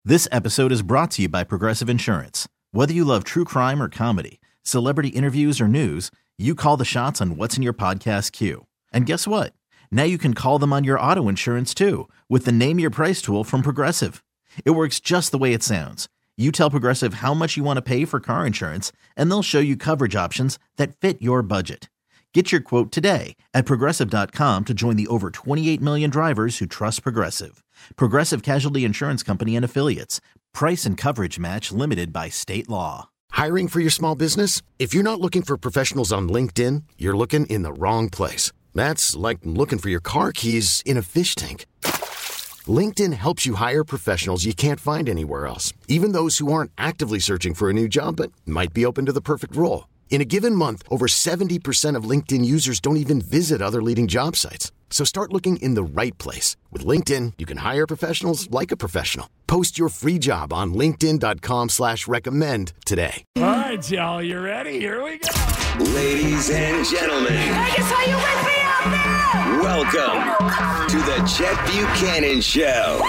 This episode is brought to you by Progressive Insurance. Whether you love true crime or comedy, celebrity interviews or news, you call the shots on what's in your podcast queue. And guess what? Now you can call them on your auto insurance too with the Name Your Price tool from Progressive. It works just the way it sounds. You tell Progressive how much you want to pay for car insurance, and they'll show you coverage options that fit your budget. Get your quote today at Progressive.com to join the over 28 million drivers who trust Progressive. Progressive Casualty Insurance Company and Affiliates. Price and coverage match limited by state law. Hiring for your small business? If you're not looking for professionals on LinkedIn, you're looking in the wrong place. That's like looking for your car keys in a fish tank. LinkedIn helps you hire professionals you can't find anywhere else, even those who aren't actively searching for a new job but might be open to the perfect role. In a given month, over 70% of LinkedIn users don't even visit other leading job sites. So start looking in the right place. With LinkedIn, you can hire professionals like a professional. Post your free job on linkedin.com/recommend today. All right, y'all, you ready? Here we go. Ladies and gentlemen. Vegas, are you with me out there? Welcome to the Chet Buchanan Show.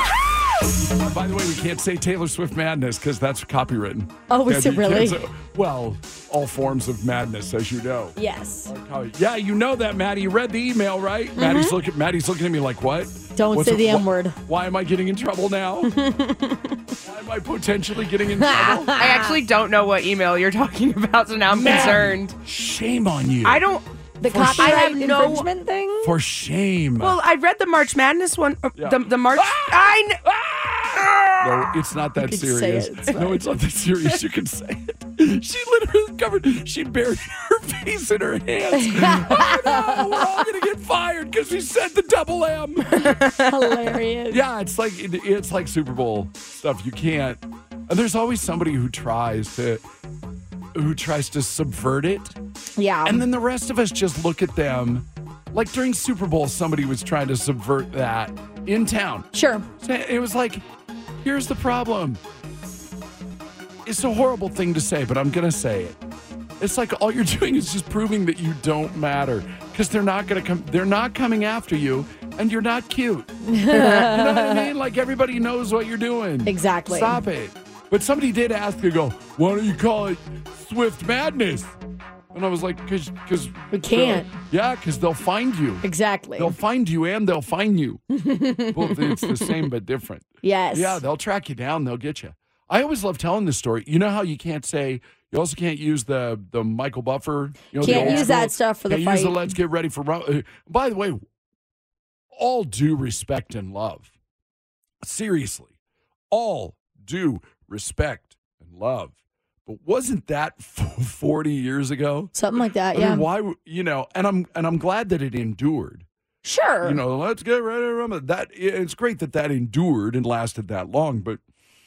By the way, we can't say Taylor Swift madness because that's copywritten. Oh, is it really? Well, all forms of madness, as you know. Yes. Yeah, you know that, Maddie. You read the email, right? Mm-hmm. Maddie's looking at me like, what? Don't say the M word. Why am I getting in trouble now? Why am I potentially getting in trouble? I actually don't know what email you're talking about, so now I'm concerned. Shame on you. I don't. The copyright infringement thing? For shame. Well, I read the March Madness one. Yeah. The March. I know. No, it's not that serious. No, it's not that serious. You can say it. She literally she buried her face in her hands. Oh, no, we're all going to get fired because we said the double M. Hilarious. Yeah, it's like Super Bowl stuff. You can't. And there's always somebody who tries to subvert it. Yeah. And then the rest of us just look at them. Like during Super Bowl, somebody was trying to subvert that in town. Sure. It was like, here's the problem. It's a horrible thing to say, but I'm going to say it. It's like all you're doing is just proving that you don't matter because they're not going to come. They're not coming after you, and you're not cute. You know what I mean? Like everybody knows what you're doing. Exactly. Stop it. But somebody did ask to go, why don't you call it Swift Madness? And I was like, because we can't. Because they'll find you. Exactly. They'll find you and they'll find you. Both, it's the same but different. Yes. Yeah, they'll track you down. They'll get you. I always love telling this story. You know how you can't say, you also can't use the Michael Buffer. You know, can't use that stuff for the fight. Use the let's get ready for. By the way, all due respect and love. Seriously, all due respect and love. But wasn't that 40 years ago? Something like that, I yeah. mean, why, and I'm glad that it endured. Sure. Let's get ready to rumble. It's great that endured and lasted that long, but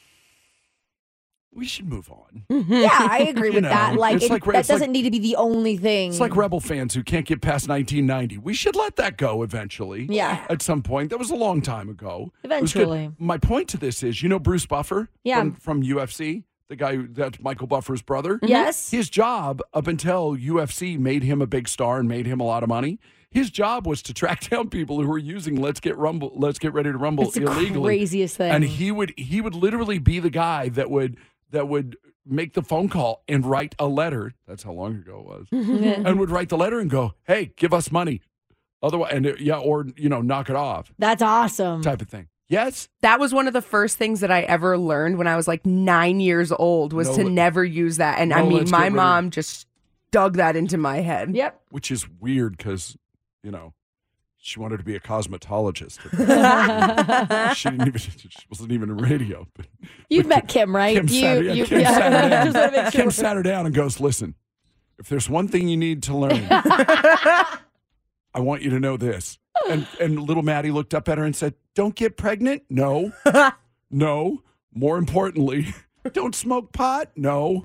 we should move on. Yeah, I agree with that. That doesn't need to be the only thing. It's like Rebel fans who can't get past 1990. We should let that go eventually. Yeah. At some point. That was a long time ago. Eventually. My point to this is, Bruce Buffer from UFC? The guy that's Michael Buffer's brother. Yes. His job up until UFC made him a big star and made him a lot of money. His job was to track down people who were using Let's Get Ready to Rumble it's illegally. The craziest thing. And he would literally be the guy that would make the phone call and write a letter. That's how long ago it was. And would write the letter and go, "Hey, give us money." Otherwise, knock it off. That's awesome. Type of thing. Yes. That was one of the first things that I ever learned when I was like 9 years old was to never use that. And my mom just dug that into my head. Yep. Which is weird because, she wanted to be a cosmetologist. She wasn't even in radio. But You've met Kim, right? Kim sat her down and goes, "Listen, if there's one thing you need to learn, I want you to know this." And little Maddie looked up at her and said, "Don't get pregnant? No. No. More importantly, don't smoke pot? No."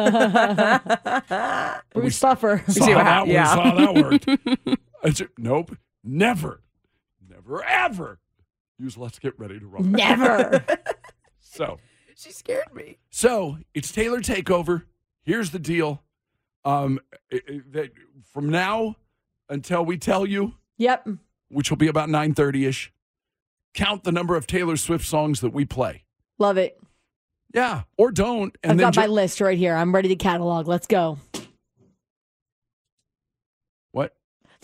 Bruce Buffer. Saw how that worked. I said, nope. Never, ever use Let's Get Ready to Rumble. Never. So. She scared me. So, it's Taylor Takeover. Here's the deal. That from now until we tell you. Yep. Which will be about 9:30-ish. Count the number of Taylor Swift songs that we play. Love it. Yeah, or don't. And I've got my list right here. I'm ready to catalog. Let's go. What?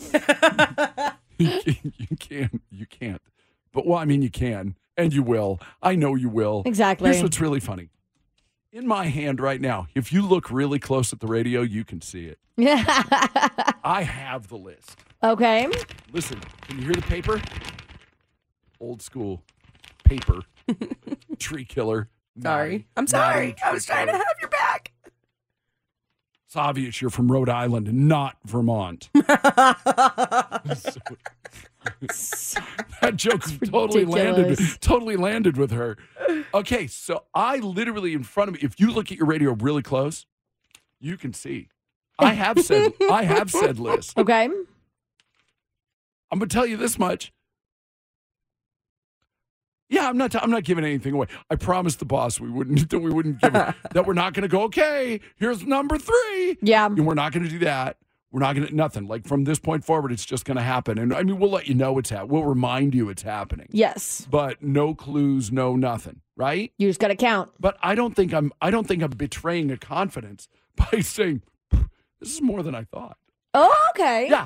You can't. But, well, I mean, you can, and you will. I know you will. Exactly. Here's what's really funny. In my hand right now, if you look really close at the radio, you can see it. I have the list. Okay. Listen, can you hear the paper? Old school paper. Tree killer. Sorry. I'm sorry. I was trying to have your back. It's obvious you're from Rhode Island and not Vermont. That joke totally landed with her. Okay, so I literally in front of me, if you look at your radio really close, you can see. I have said list. Okay. I'm gonna tell you this much. Yeah, I'm not giving anything away. I promised the boss we wouldn't give it, that we're not going to go, okay, here's number 3. Yeah. And we're not going to do that. We're not going to, nothing. Like from this point forward, it's just going to happen. And I mean, we'll let you know it's happening. We'll remind you it's happening. Yes. But no clues, no nothing, right? You just got to count. But I don't think I'm betraying a confidence by saying, this is more than I thought. Oh, okay. Yeah.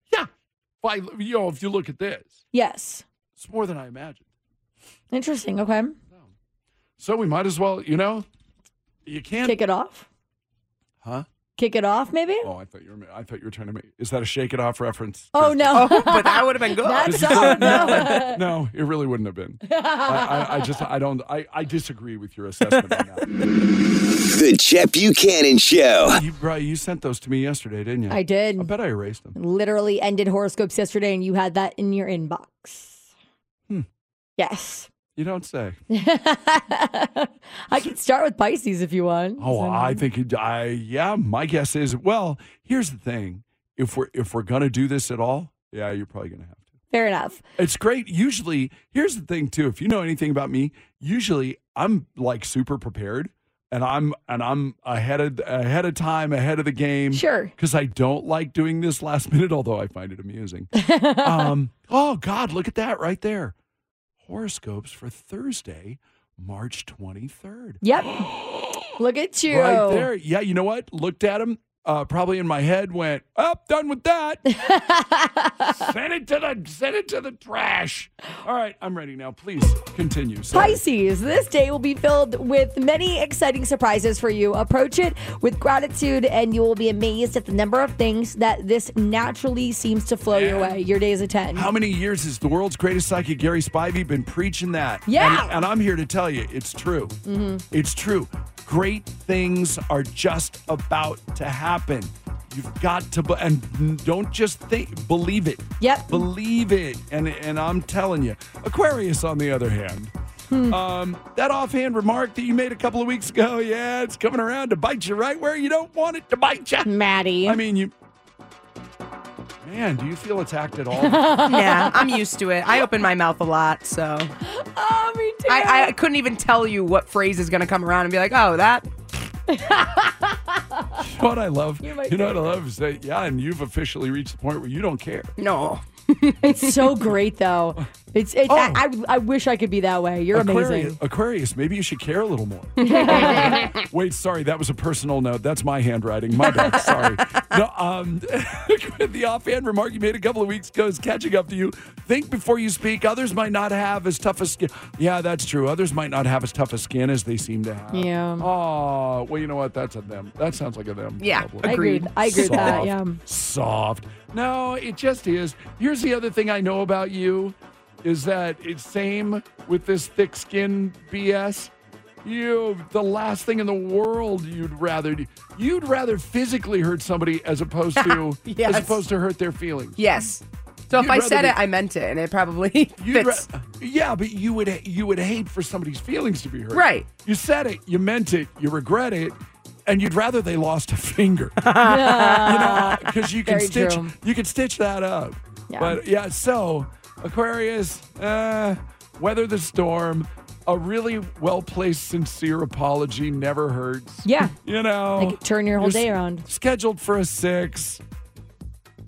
If you look at this. Yes. It's more than I imagined. Interesting. Okay. So we might as well, you can't kick it off. Huh? Kick it off, maybe? Oh, I thought you were trying to make. Is that a Shake It Off reference? Oh no! But that would have been good. No, it really wouldn't have been. I disagree with your assessment on that. The Chet Buchanan Show. You sent those to me yesterday, didn't you? I did. I bet I erased them. Literally ended horoscopes yesterday, and you had that in your inbox. Yes. You don't say. I can start with Pisces if you want. Oh, I think my guess is, well, here's the thing. If we're going to do this at all, yeah, you're probably going to have to. Fair enough. It's great. Usually, here's the thing too. If you know anything about me, usually I'm like super prepared and I'm ahead of time, ahead of the game. Sure. Because I don't like doing this last minute, although I find it amusing. Oh God, look at that right there. Horoscopes for Thursday, March 23rd. Yep. Look at you. Right there. Yeah, you know what? Looked at them, probably in my head, went, done with that. Send it to the trash. All right, I'm ready now. Please continue. Sorry. Pisces, this day will be filled with many exciting surprises for you. Approach it with gratitude, and you will be amazed at the number of things that this naturally seems to flow your way. Your day is a 10. How many years has the world's greatest psychic, Gary Spivey, been preaching that? Yeah. And I'm here to tell you, it's true. Mm-hmm. It's true. Great things are just about to happen. You've got to, and don't just think, believe it. Yep. Believe it. And I'm telling you, Aquarius, on the other hand, that offhand remark that you made a couple of weeks ago, yeah, it's coming around to bite you right where you don't want it to bite you. Maddie. I mean, man, do you feel attacked at all? Yeah, I'm used to it. I open my mouth a lot, so. Oh, me too. I couldn't even tell you what phrase is going to come around and be like, oh, that. What I love, what I love is that, and you've officially reached the point where you don't care. No. It's so great, though. I wish I could be that way. You're amazing. Aquarius, maybe you should care a little more. Wait, sorry, that was a personal note. That's my handwriting. My bad. Sorry. No, the offhand remark you made a couple of weeks ago is catching up to you. Think before you speak. Others might not have as tough a skin. Yeah, that's true. Others might not have as tough a skin as they seem to have. Yeah. Oh, well, you know what? That's a them. That sounds like a them. Yeah, problem. agreed. I agree with that. Yeah. Soft. No, it just is. Here's the other thing I know about you is that it's same with this thick skin BS. The last thing in the world you'd rather physically hurt somebody as opposed to yes. as opposed to hurt their feelings. Yes. So if I said it, I meant it, and it probably fits. But you would hate for somebody's feelings to be hurt. Right. You said it, you meant it, you regret it. And you'd rather they lost a finger, because you can stitch that up. Yeah. But so Aquarius, weather the storm. A really well-placed, sincere apology never hurts. Yeah. They can turn your whole day around. Scheduled for a 6.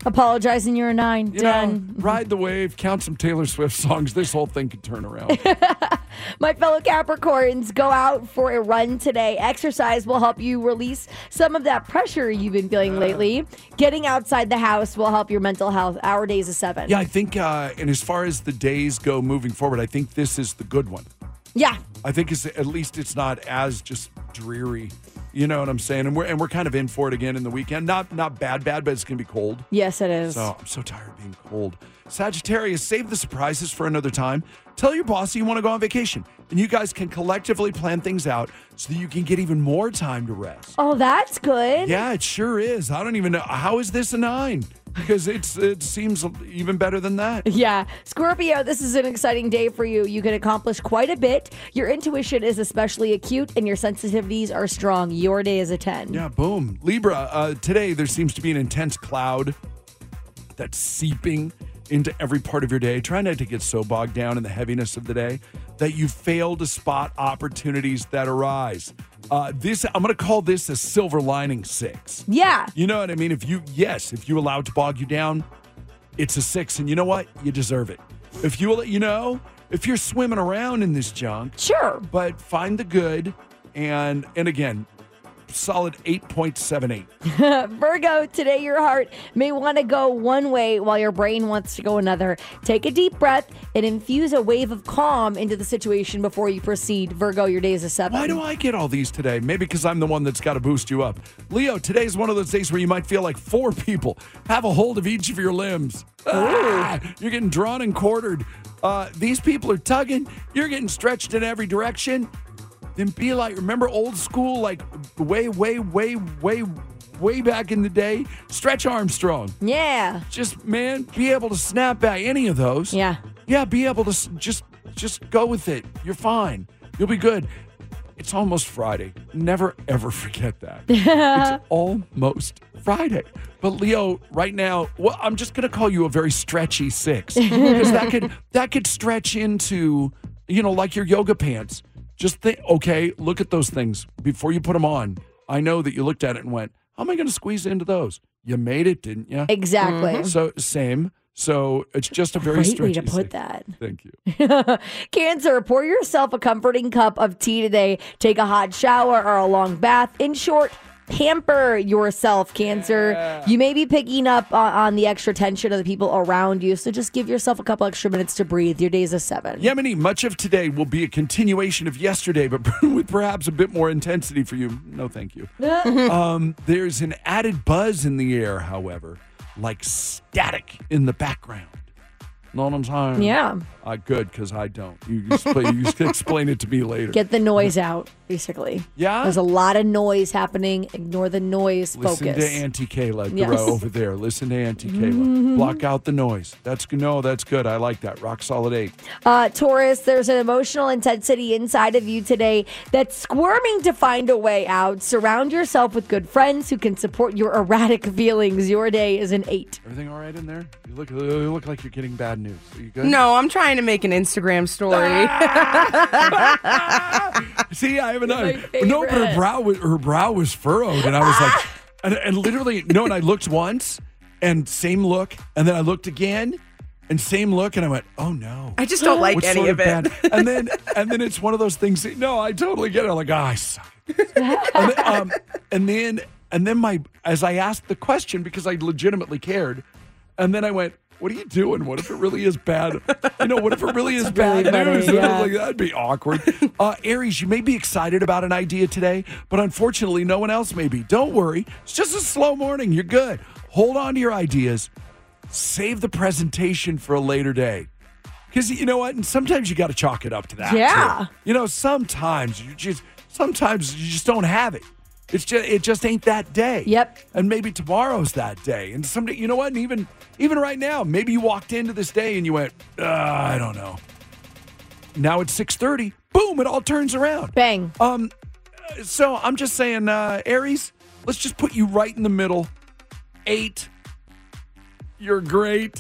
Apologizing, you're a 9. Done. Ride the wave, count some Taylor Swift songs. This whole thing could turn around. My fellow Capricorns, go out for a run today. Exercise will help you release some of that pressure you've been feeling lately. Getting outside the house will help your mental health. Our day's a 7. Yeah, I think, and as far as the days go moving forward, I think this is the good one. Yeah. I think at least it's not as just dreary. You know what I'm saying? And we're kind of in for it again in the weekend. Not bad, but it's going to be cold. Yes, it is. So I'm so tired of being cold. Sagittarius, save the surprises for another time. Tell your boss you want to go on vacation. And you guys can collectively plan things out so that you can get even more time to rest. Oh, that's good. Yeah, it sure is. I don't even know. How is this a 9? Because it seems even better than that. Yeah. Scorpio, this is an exciting day for you. You can accomplish quite a bit. Your intuition is especially acute and your sensitivities are strong. Your day is a 10. Yeah, boom. Libra, today there seems to be an intense cloud that's seeping into every part of your day. Try not to get so bogged down in the heaviness of the day that you fail to spot opportunities that arise. I'm going to call this a silver lining 6. Yeah. You know what I mean? If you allow it to bog you down, it's a 6. And you know what? You deserve it. If you're swimming around in this junk. Sure. But find the good. And again, solid 8.78. Virgo, today your heart may want to go one way while your brain wants to go another. Take a deep breath and infuse a wave of calm into the situation before you proceed. Virgo, your day is a 7. Why do I get all these today? Maybe because I'm the one that's got to boost you up. Leo, today's one of those days where you might feel like 4 people have a hold of each of your limbs. You're getting drawn and quartered. These people are tugging. You're getting stretched in every direction. Then be like, remember old school, like way back in the day? Stretch Armstrong. Yeah. Just, man, be able to snap back any of those. Yeah. Yeah, be able to just go with it. You're fine. You'll be good. It's almost Friday. Never, ever forget that. It's almost Friday. But Leo, right now, well, I'm just going to call you a very stretchy 6. Because that could stretch into, like your yoga pants. Just think, okay, look at those things before you put them on. I know that you looked at it and went, how am I going to squeeze into those? You made it, didn't you? Exactly. Mm-hmm. So, same. So, it's just a very Great way to stretchy put 6. that. Thank you. Cancer, pour yourself a comforting cup of tea today. Take a hot shower or a long bath. In short, pamper yourself, Cancer. Yeah. You may be picking up on the extra tension of the people around you, so just give yourself a couple extra minutes to breathe. Your day's a 7. Yemeni, much of today will be a continuation of yesterday, but with perhaps a bit more intensity for you. No, thank you. There's an added buzz in the air, however, like static in the background. Know what I'm saying? Yeah. Good, because I don't. You explain it to me later. Get the noise out, basically. Yeah? There's a lot of noise happening. Ignore the noise. Focus. Listen to Auntie Kayla Yes. over there. Listen to Auntie Kayla. Block out the noise. That's good. I like that. Rock solid 8. Taurus, there's an emotional intensity inside of you today that's squirming to find a way out. Surround yourself with good friends who can support your erratic feelings. Your day is an 8. Everything all right in there? You look like you're getting bad news. Are you good? No, I'm trying to make an Instagram story. See, I have another. No, but her brow was furrowed, and I was like, and literally, no. And I looked once, and same look, and then I looked again, and same look, and I went, oh no, I just don't like What's any of it. bad? And then it's one of those things. No, I totally get it. I'm like, I suck. And then as I asked the question because I legitimately cared, and then I went, what are you doing? What if it really is bad? What if it really is bad news? Yeah. Like, that'd be awkward. Aries, you may be excited about an idea today, but unfortunately, no one else may be. Don't worry. It's just a slow morning. You're good. Hold on to your ideas. Save the presentation for a later day. Because you know what? And sometimes you got to chalk it up to that. Yeah. Too. Sometimes you just don't have it. It just ain't that day. Yep. And maybe tomorrow's that day. And someday, you know what? And even right now, maybe you walked into this day and you went, I don't know. Now it's 6:30. Boom, it all turns around. Bang. So I'm just saying, Aries, let's just put you right in the middle. 8. You're great.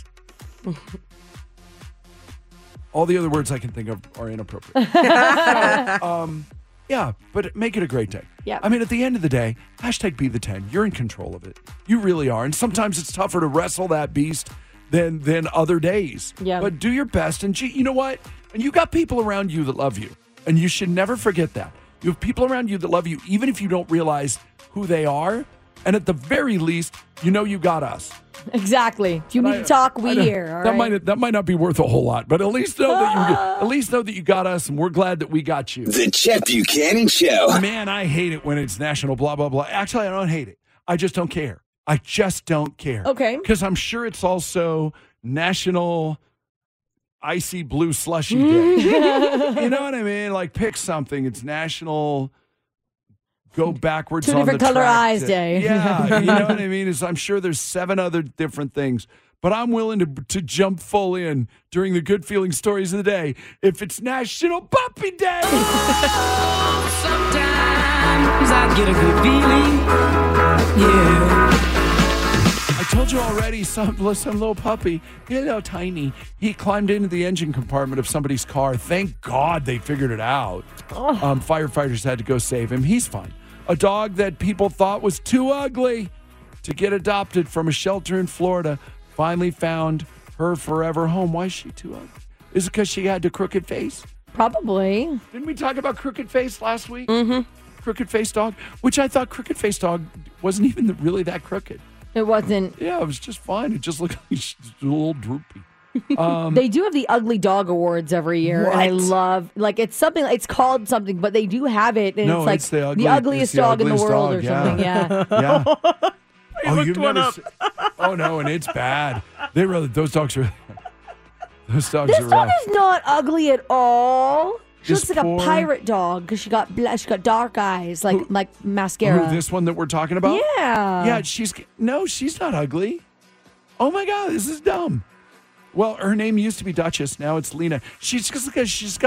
All the other words I can think of are inappropriate. Yeah, but make it a great day. Yeah. I mean, at the end of the day, hashtag be the 10. You're in control of it. You really are. And sometimes it's tougher to wrestle that beast than other days. Yeah. But do your best. And you know what? And you got people around you that love you. And you should never forget that. You have people around you that love you, even if you don't realize who they are. And at the very least, you know you got us. Exactly. If you need to talk, we here. All right? That might not be worth a whole lot, but at least know that you got us, and we're glad that we got you. The Chet Buchanan Show. Man, I hate it when it's national blah, blah, blah. Actually, I don't hate it. I just don't care. I just don't care. Okay. Because I'm sure it's also National Icy Blue Slushy Day. You know what I mean? Like, pick something. It's National Go Backwards Two on the different color Track eyes day. Yeah, you know what I mean? I'm sure there's 7 other different things. But I'm willing to jump full in during the good feeling stories of the day if it's National Puppy Day. Sometimes I get a good feeling. Yeah. I told you already, some little puppy, tiny. He climbed into the engine compartment of somebody's car. Thank God they figured it out. Firefighters had to go save him. He's fine. A dog that people thought was too ugly to get adopted from a shelter in Florida finally found her forever home. Why is she too ugly? Is it because she had the crooked face? Probably. Didn't we talk about crooked face last week? Mm-hmm. Crooked face dog, which I thought crooked face dog wasn't even really that crooked. It wasn't. Yeah, it was just fine. It just looked like she's a little droopy. They do have the Ugly Dog Awards every year. And I love, it's something, it's called something, but they do have it. And it's the ugliest dog in the world or something. Yeah. Yeah. Looked one up. Oh, no, and it's bad. Those dogs are, This dog is not ugly at all. She This looks like poor- a pirate dog because she got dark eyes, like mascara. Who, this one that we're talking about? Yeah. Yeah, she's not ugly. Oh, my God, this is dumb. Well, her name used to be Duchess. Now it's Lena. She looks like she's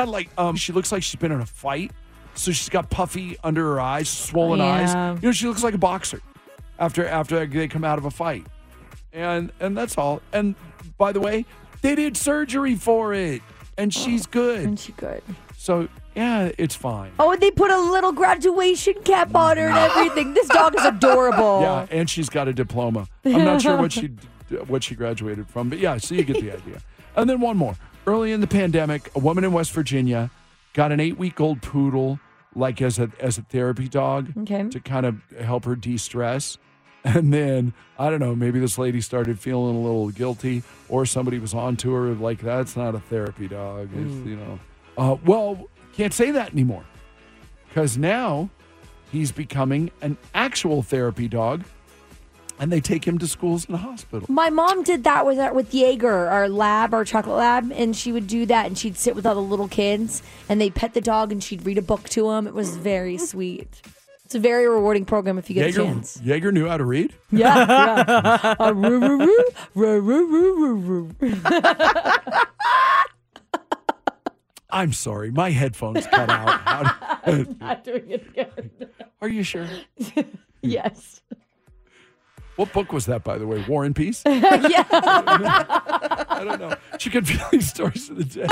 been in a fight. So she's got puffy under her eyes, swollen eyes. She looks like a boxer after they come out of a fight. And that's all. And by the way, they did surgery for it. And she's good. And she's good. So, yeah, it's fine. Oh, and they put a little graduation cap on her and everything. This dog is adorable. Yeah, and she's got a diploma. I'm not sure what she graduated from, but yeah, so you get the idea. And then one more. Early in the pandemic, a woman in West Virginia got an 8-week-old poodle, as a therapy dog to kind of help her de-stress. And then, I don't know, maybe this lady started feeling a little guilty, or somebody was on to her like, that's not a therapy dog. It's, can't say that anymore. Because now he's becoming an actual therapy dog, and they take him to schools and hospitals. My mom did that with Jaeger, our chocolate lab, and she would do that, and she'd sit with all the little kids, and they'd pet the dog, and she'd read a book to them. It was very sweet. It's a very rewarding program if you get a chance. Jaeger knew how to read? Yeah. I'm sorry, my headphones cut out. I'm not doing it again. Are you sure? Yes. What book was that, by the way? War and Peace? Yeah. I don't know. She could feel these stories of the day.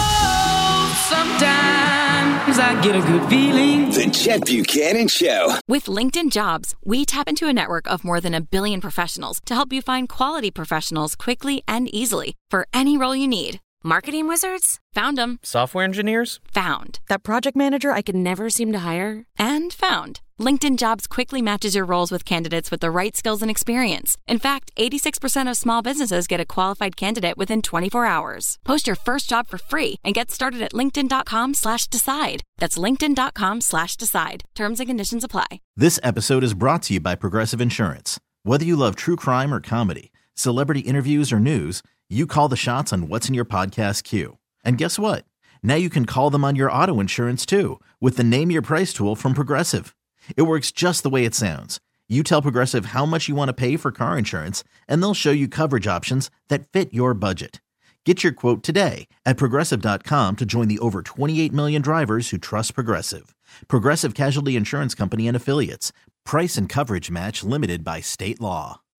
Sometimes I get a good feeling. The Chet Buchanan Show. With LinkedIn Jobs, we tap into a network of more than 1 billion professionals to help you find quality professionals quickly and easily for any role you need. Marketing wizards? Found them. Software engineers? Found. That project manager I could never seem to hire? And found. LinkedIn Jobs quickly matches your roles with candidates with the right skills and experience. In fact, 86% of small businesses get a qualified candidate within 24 hours. Post your first job for free and get started at linkedin.com/decide. That's linkedin.com/decide. Terms and conditions apply. This episode is brought to you by Progressive Insurance. Whether you love true crime or comedy, celebrity interviews or news, you call the shots on what's in your podcast queue. And guess what? Now you can call them on your auto insurance too with the Name Your Price tool from Progressive. It works just the way it sounds. You tell Progressive how much you want to pay for car insurance, and they'll show you coverage options that fit your budget. Get your quote today at Progressive.com to join the over 28 million drivers who trust Progressive. Progressive Casualty Insurance Company and Affiliates. Price and coverage match limited by state law.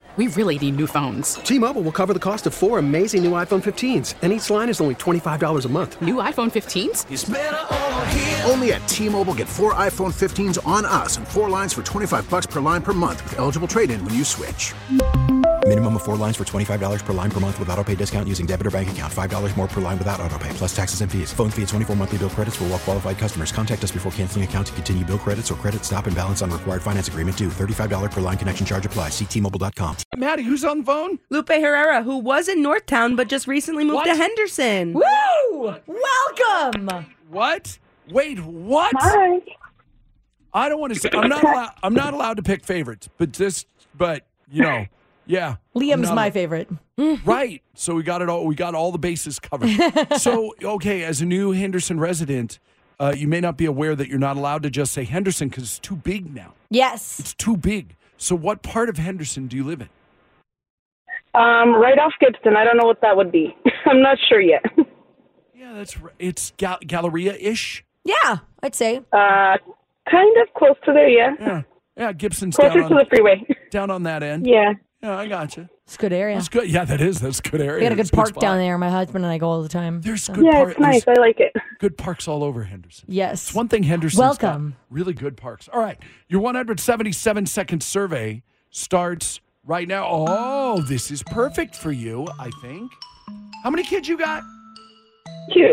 We really need new phones. T-Mobile will cover the cost of 4 amazing new iPhone 15s, and each line is only $25 a month. New iPhone 15s? It's better over here. Only at T-Mobile, get 4 iPhone 15s on us and 4 lines for $25 per line per month with eligible trade-in when you switch. Minimum of 4 lines for $25 per line per month with auto-pay discount using debit or bank account. $5 more per line without auto-pay, plus taxes and fees. Phone fee at 24 monthly bill credits for well-qualified customers. Contact us before canceling account to continue bill credits or credit stop and balance on required finance agreement due. $35 per line connection charge applies. See T-Mobile.com. Maddie, who's on the phone? Lupe Herrera, who was in Northtown but just recently moved to Henderson. Woo! Welcome. What? Wait, what? Hi. I don't want to say. I'm not allowed to pick favorites, but you know, yeah. Liam's my favorite. Right. So we got it all. We got all the bases covered. So okay, as a new Henderson resident, you may not be aware that you're not allowed to just say Henderson because it's too big now. Yes. It's too big. So what part of Henderson do you live in? Right off Gibson. I don't know what that would be. I'm not sure yet. Yeah, that's right. It's Galleria-ish. Yeah, I'd say. Kind of close to there, yeah. Yeah, Gibson's closer to the freeway. Down on that end. Yeah. Yeah, I gotcha. It's a good area. That's good. Yeah, that's a good area. We got a good It's park spot. down there. My husband and I go all the time. There's so. good parks. It's nice. I like it. Good parks all over Henderson. Yes. It's one thing Henderson's Welcome. got really good parks. All right. Your 177-second survey starts right now. Oh, this is perfect for you, I think. How many kids you got? 2.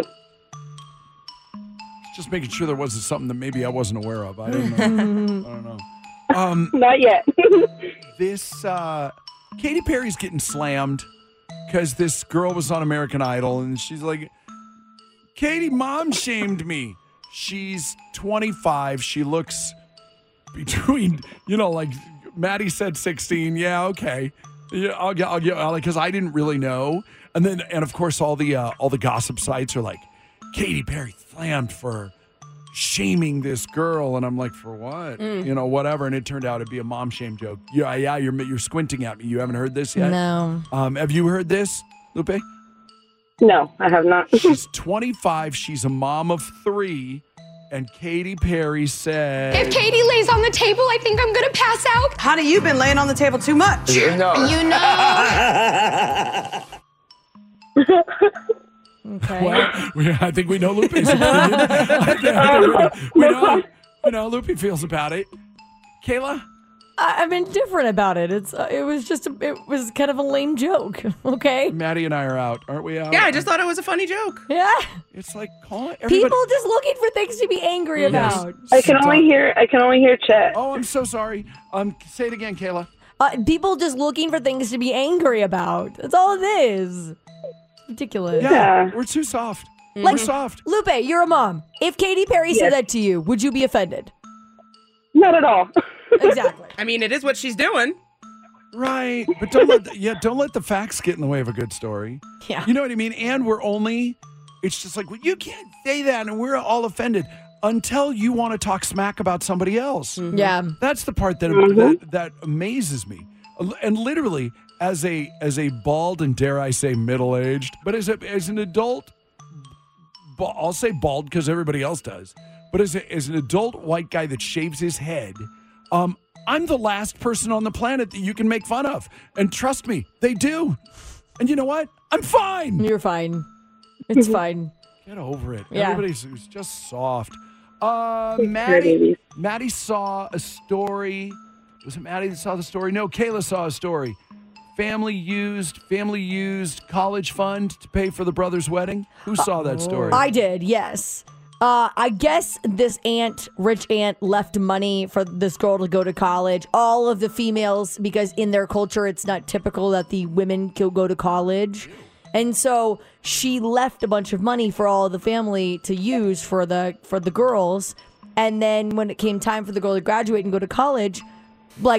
Just making sure there wasn't something that maybe I wasn't aware of. I don't know. I don't know. Not yet. Katy Perry's getting slammed because this girl was on American Idol and she's like, Katy, mom shamed me. She's 25. She looks between, like Maddie said 16. Yeah, okay. Yeah, I'll get because I didn't really know. And of course all the gossip sites are like, Katy Perry slammed for shaming this girl, and I'm like, for what? Whatever. And it turned out to be a mom shame joke. Yeah, you're squinting at me. You haven't heard this yet? No. Have you heard this, Lupe? No, I have not. She's 25. She's a mom of 3. And Katy Perry said, if Katy lays on the table, I think I'm going to pass out. Honey, you've been laying on the table too much. You know. Okay. Well, I think we know Lupe's opinion. we know how Lupe feels about it. Kayla? I'm indifferent about it. It was kind of a lame joke. Okay. Maddie and I are out, aren't we out? Yeah, I just thought it was a funny joke. Yeah. It's like calling People just looking for things to be angry about. I can only hear chat. Oh, I'm so sorry. Say it again, Kayla. People just looking for things to be angry about. That's all it is. Ridiculous. Yeah. We're too soft. Like, we're soft. Lupe, you're a mom. If Katy Perry said Yes. that to you, would you be offended? Not at all. Exactly. I mean, it is what she's doing. Right. But don't let the facts get in the way of a good story. Yeah. You know what I mean? And it's just like, well, you can't say that and we're all offended until you want to talk smack about somebody else. Mm-hmm. Yeah. That's the part that amazes me. And literally, as a bald and dare I say middle-aged, but as an adult, I'll say bald because everybody else does, but as an adult white guy that shaves his head, I'm the last person on the planet that you can make fun of. And trust me, they do. And you know what? I'm fine. You're fine. It's fine. Get over it. Yeah. Everybody's just soft. Maddie saw a story. Was it Maddie that saw the story? No, Kayla saw a story. Family used college fund to pay for the brother's wedding. Who saw that story? I did, yes. I guess this rich aunt, left money for this girl to go to college. All of the females, because in their culture, it's not typical that the women can go to college. And so she left a bunch of money for all of the family to use for the girls. And then when it came time for the girl to graduate and go to college, like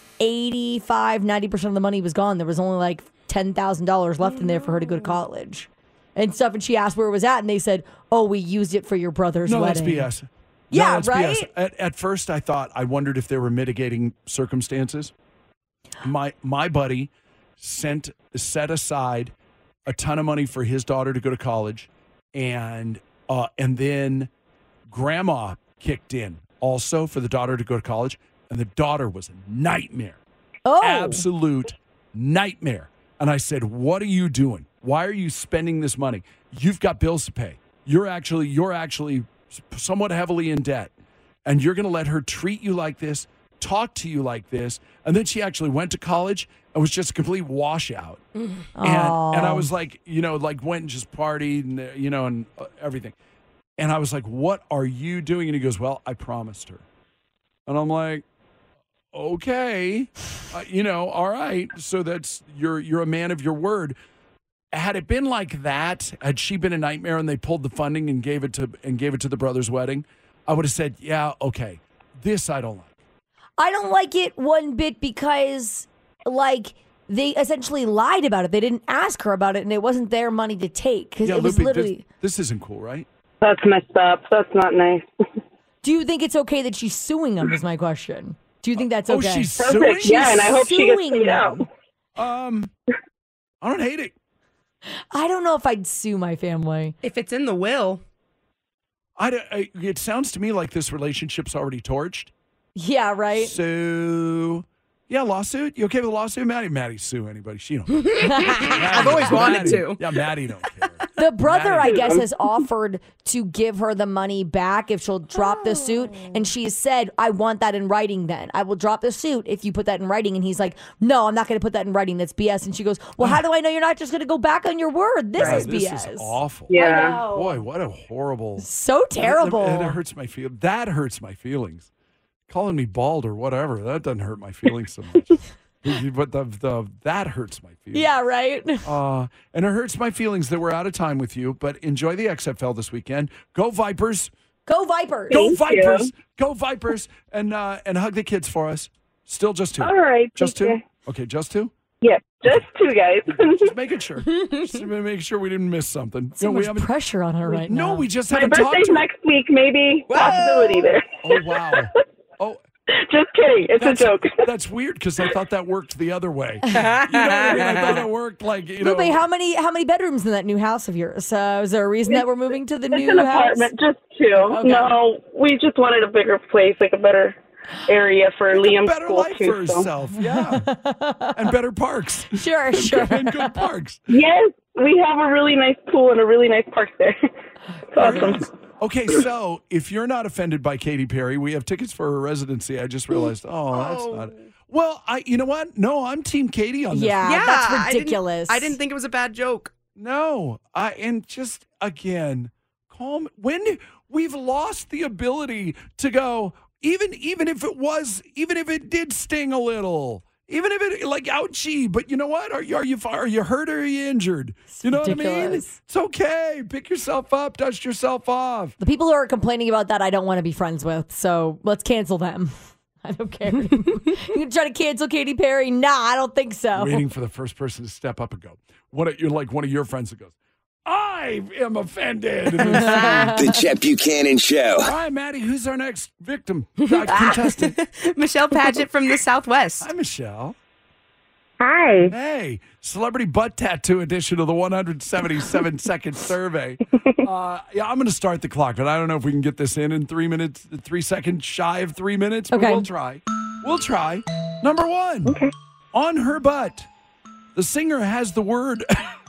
85-90% of the money was gone. There was only like $10,000 left in there for her to go to college and stuff. And she asked where it was at, and they said, "Oh, we used it for your brother's wedding." That's BS. Yeah, that's right? BS. At first, I wondered if there were mitigating circumstances. My buddy set aside a ton of money for his daughter to go to college, and then grandma kicked in also for the daughter to go to college, and the daughter was a nightmare. Oh. Absolute Nightmare. And I said, what are you doing? Why are you spending this money? You've got bills to pay. You're actually somewhat heavily in debt. And you're going to let her treat you like this, talk to you like this. And then she actually went to college and was just a complete washout. And I was like, went and just partied and, and everything. And I was like, what are you doing? And he goes, well, I promised her. And I'm like, okay, all right. So that's, you're a man of your word. Had it been like that, had she been a nightmare and they pulled the funding and gave it to the brother's wedding, I would have said, yeah, okay, this I don't like. I don't like it one bit because, they essentially lied about it. They didn't ask her about it, and it wasn't their money to take. Because it was literally... This isn't cool, right? That's messed up. That's not nice. Do you think it's okay that she's suing him, is my question. Do you think that's okay? Oh, she's suing? Yeah, and I hope she gets paid out. I don't hate it. I don't know if I'd sue my family. If it's in the will. It sounds to me like this relationship's already torched. Yeah, right? So, yeah, lawsuit? You okay with a lawsuit, Maddie? Maddie sue anybody. She don't. I've always wanted to. Yeah, Maddie don't care. The brother, I guess, has offered to give her the money back if she'll drop the suit. And she has said, I want that in writing then. I will drop the suit if you put that in writing. And he's like, no, I'm not going to put that in writing. That's BS. And she goes, well, how do I know you're not just going to go back on your word? This is BS. This is awful. Yeah. Boy, what a horrible. So terrible. That hurts my feelings. That hurts my feelings. Calling me bald or whatever, that doesn't hurt my feelings so much. But that hurts my feelings. Yeah, right? And it hurts my feelings that we're out of time with you, but enjoy the XFL this weekend. Go Vipers. Go Vipers. Go Vipers. Go Vipers. And hug the kids for us. Still just two. All right. Just two? Okay, just two? Yep, just two guys. Just making sure. Just making sure we didn't miss something. So much pressure on her right now. No, we just My haven't talked birthday's to her. next week, maybe. Possibility there. Oh, wow. Oh, just kidding. It's a joke. That's weird because I thought that worked the other way. You know what I mean? I thought it worked like, Lupe, how many bedrooms in that new house of yours? Is there a reason that we're moving to the new an house? Apartment, just two. Okay. No, we just wanted a bigger place, like a better area for Liam's better school life too. for herself, yeah. And better parks. Sure. And good parks. Yes, we have a really nice pool and a really nice park there. It's awesome. Okay, so if you're not offended by Katy Perry, we have tickets for her residency. I just realized, that's not it. Well, you know what? No, I'm Team Katy on this. Yeah, that's ridiculous. I didn't think it was a bad joke. No, and just again, calm. When we've lost the ability to go, even if it did sting a little. Even if it ouchie, but you know what? Are you hurt or are you injured? You know what I mean? It's okay. Pick yourself up, dust yourself off. The people who are complaining about that, I don't want to be friends with. So let's cancel them. I don't care. You can try to cancel Katy Perry? Nah, I don't think so. Waiting for the first person to step up and go. You're like one of your friends that goes, I am offended. The Chet Buchanan Show. All right, Maddie, who's our next victim? Contestant. Michelle Paget from the Southwest. Hi, Michelle. Hi. Hey, celebrity butt tattoo edition of the 177-second survey. I'm going to start the clock, but I don't know if we can get this in 3 minutes, 3 seconds shy of 3 minutes. But we'll try. Number one. Okay. On her butt. The singer has the word,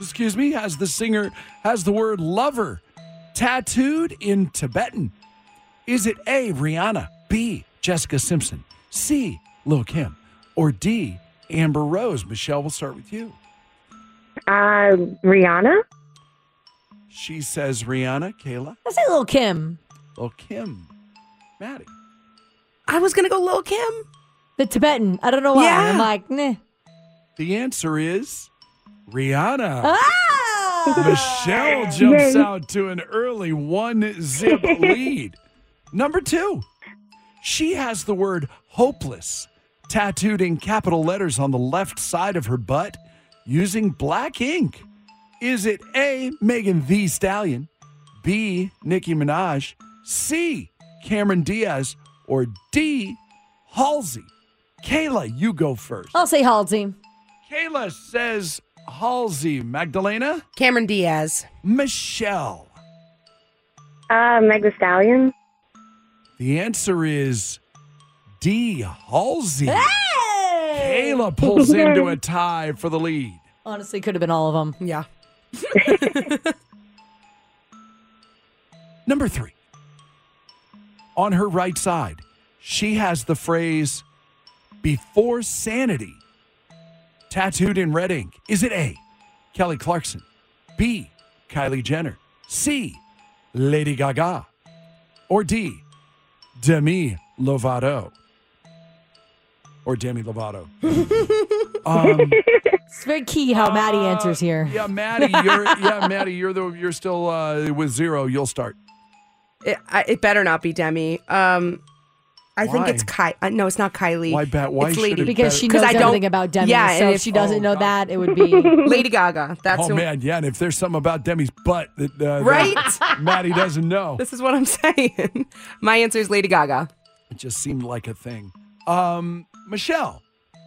has the word lover tattooed in Tibetan. Is it A, Rihanna, B, Jessica Simpson, C, Lil' Kim, or D, Amber Rose? Michelle, we'll start with you. Rihanna? She says Rihanna. Kayla? I say Lil' Kim. Lil' Kim. Maddie? I was going to go Lil' Kim. The Tibetan. I don't know why. Yeah. I'm like, nah. The answer is Rihanna. Ah! Michelle jumps out to an early 1-zip lead. Number two, she has the word hopeless tattooed in capital letters on the left side of her butt using black ink. Is it A, Megan Thee Stallion, B, Nicki Minaj, C, Cameron Diaz, or D, Halsey? Kayla, you go first. I'll say Halsey. Kayla says Halsey. Magdalena? Cameron Diaz. Michelle? Meg Thee Stallion. The answer is D, Halsey. Hey! Kayla pulls into a tie for the lead. Honestly, could have been all of them. Yeah. Number 3. On her right side, she has the phrase, before sanity, tattooed in red ink. Is it A, Kelly Clarkson, B, Kylie Jenner, C, Lady Gaga, or D, Demi Lovato? Or Demi Lovato. It's very key how Maddie answers here. Yeah, Maddie, you're still with 0. You'll start. It better not be Demi. I think it's no, it's not Kylie. Why it's Lady. Because she knows everything about Demi. Yeah, so if she doesn't know that, it would be Lady Gaga. That's man, yeah. And if there's something about Demi's butt that right, that Maddie doesn't know. This is what I'm saying. My answer is Lady Gaga. It just seemed like a thing. Michelle.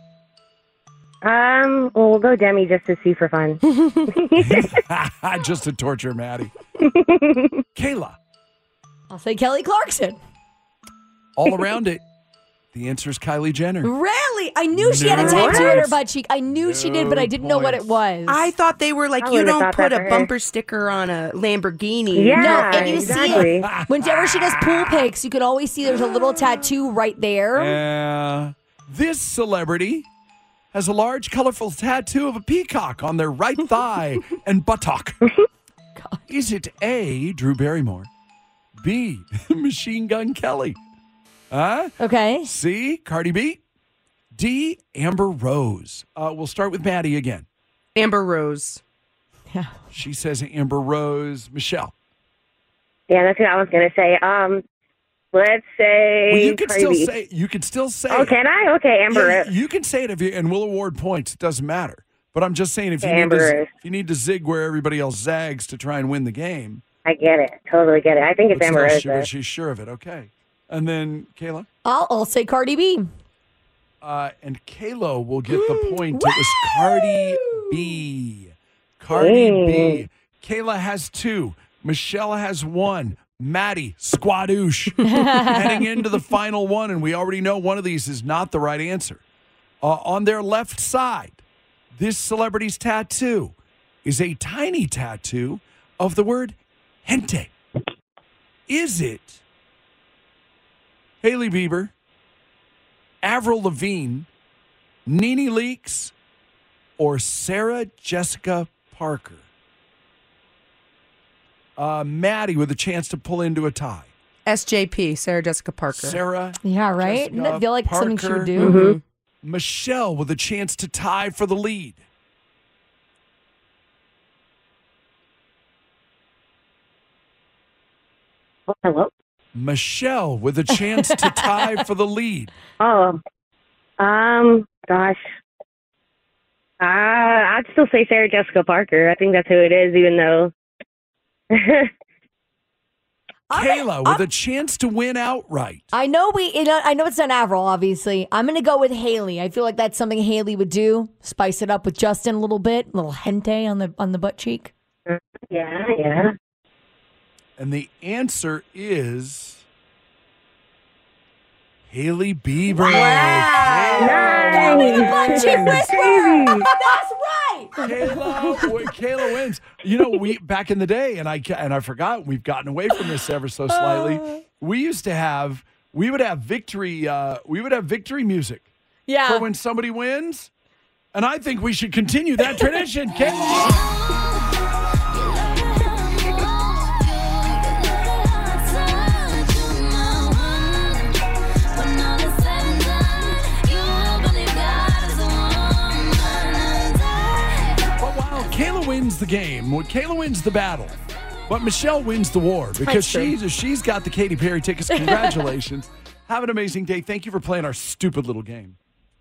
We'll go Demi just to see for fun. Just to torture Maddie. Kayla. I'll say Kelly Clarkson. All around it, the answer is Kylie Jenner. Really? I knew she had a tattoo on her butt cheek. I knew she did, but I didn't know what it was. I thought they were like, you don't put a bumper sticker on a Lamborghini. Yeah, no, and you exactly. see it. Whenever she does pool pics, you can always see there's a little tattoo right there. This celebrity has a large, colorful tattoo of a peacock on their right thigh and buttock. Is it A, Drew Barrymore, B, Machine Gun Kelly, okay, C, Cardi B, D, Amber Rose? We'll start with Maddie again. Amber Rose. Yeah. She says Amber Rose. Michelle. Yeah, that's what I was gonna say. Let's say. Well, you can Cardi still B. say. You can still say. Oh, can I? Okay, Amber Yeah, Rose. you can say it and we'll award points. It doesn't matter. But I'm just saying, if Amber you need to zig where everybody else zags to try and win the game. I get it. Totally get it. I think it's Amber Rose. She's sure of it. Okay. And then Kayla. I'll say Cardi B. And Kayla will get the point. It was Cardi B. Cardi B. Kayla has 2. Michelle has 1. Maddie, squadoosh. Heading into the final one, and we already know one of these is not the right answer. On their left side, this celebrity's tattoo is a tiny tattoo of the word Gente. Is it Hailey Bieber, Avril Lavigne, Nene Leakes, or Sarah Jessica Parker? Maddie with a chance to pull into a tie. SJP, Sarah Jessica Parker. Sarah. Yeah, right? Jessica I feel like something she Parker. would do. Mm-hmm. Michelle with a chance to tie for the lead. Hello? Michelle with a chance to tie for the lead. Oh, gosh. I'd still say Sarah Jessica Parker. I think that's who it is, even though. Kayla with a chance to win outright. I know it's not Avril, obviously. I'm going to go with Hailey. I feel like that's something Hailey would do. Spice it up with Justin a little bit. A little Gente on the butt cheek. Yeah. And the answer is Hailey Bieber. Wow. The butt cheek whisperer. That's right. Kayla wins. You know, we back in the day, and I forgot, we've gotten away from this ever so slightly. We would have victory music. Yeah. For when somebody wins. And I think we should continue that tradition. Kayla. Kayla wins the game. Kayla wins the battle. But Michelle wins the war because she's got the Katy Perry tickets. Congratulations. Have an amazing day. Thank you for playing our stupid little game.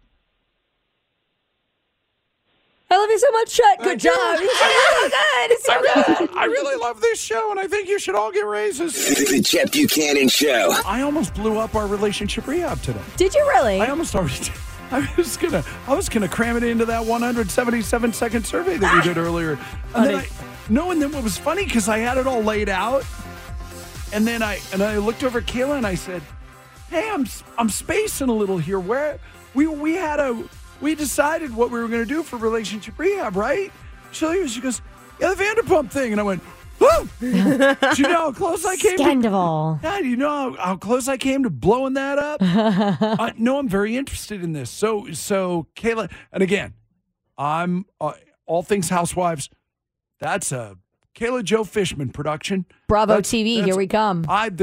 I love you so much, Chet. Good job. It's so good. I really love this show, and I think you should all get raises. The Chet Buchanan Show. I almost blew up our relationship rehab today. Did you really? I almost already did. I was gonna cram it into that 177-second survey that we did earlier. And then what was funny, because I had it all laid out, and then I looked over at Kayla and I said, "Hey, I'm spacing a little here. Where we had a we decided what we were going to do for relationship rehab, right? She goes, yeah, the Vanderpump thing. And I went, whoa! Do you know how close I came Scandal. Yeah, do you know how close I came to blowing that up? No, I'm very interested in this. So Kayla, and again, I'm All Things Housewives. That's a Kayla Joe Fishman production. Bravo TV, here we come.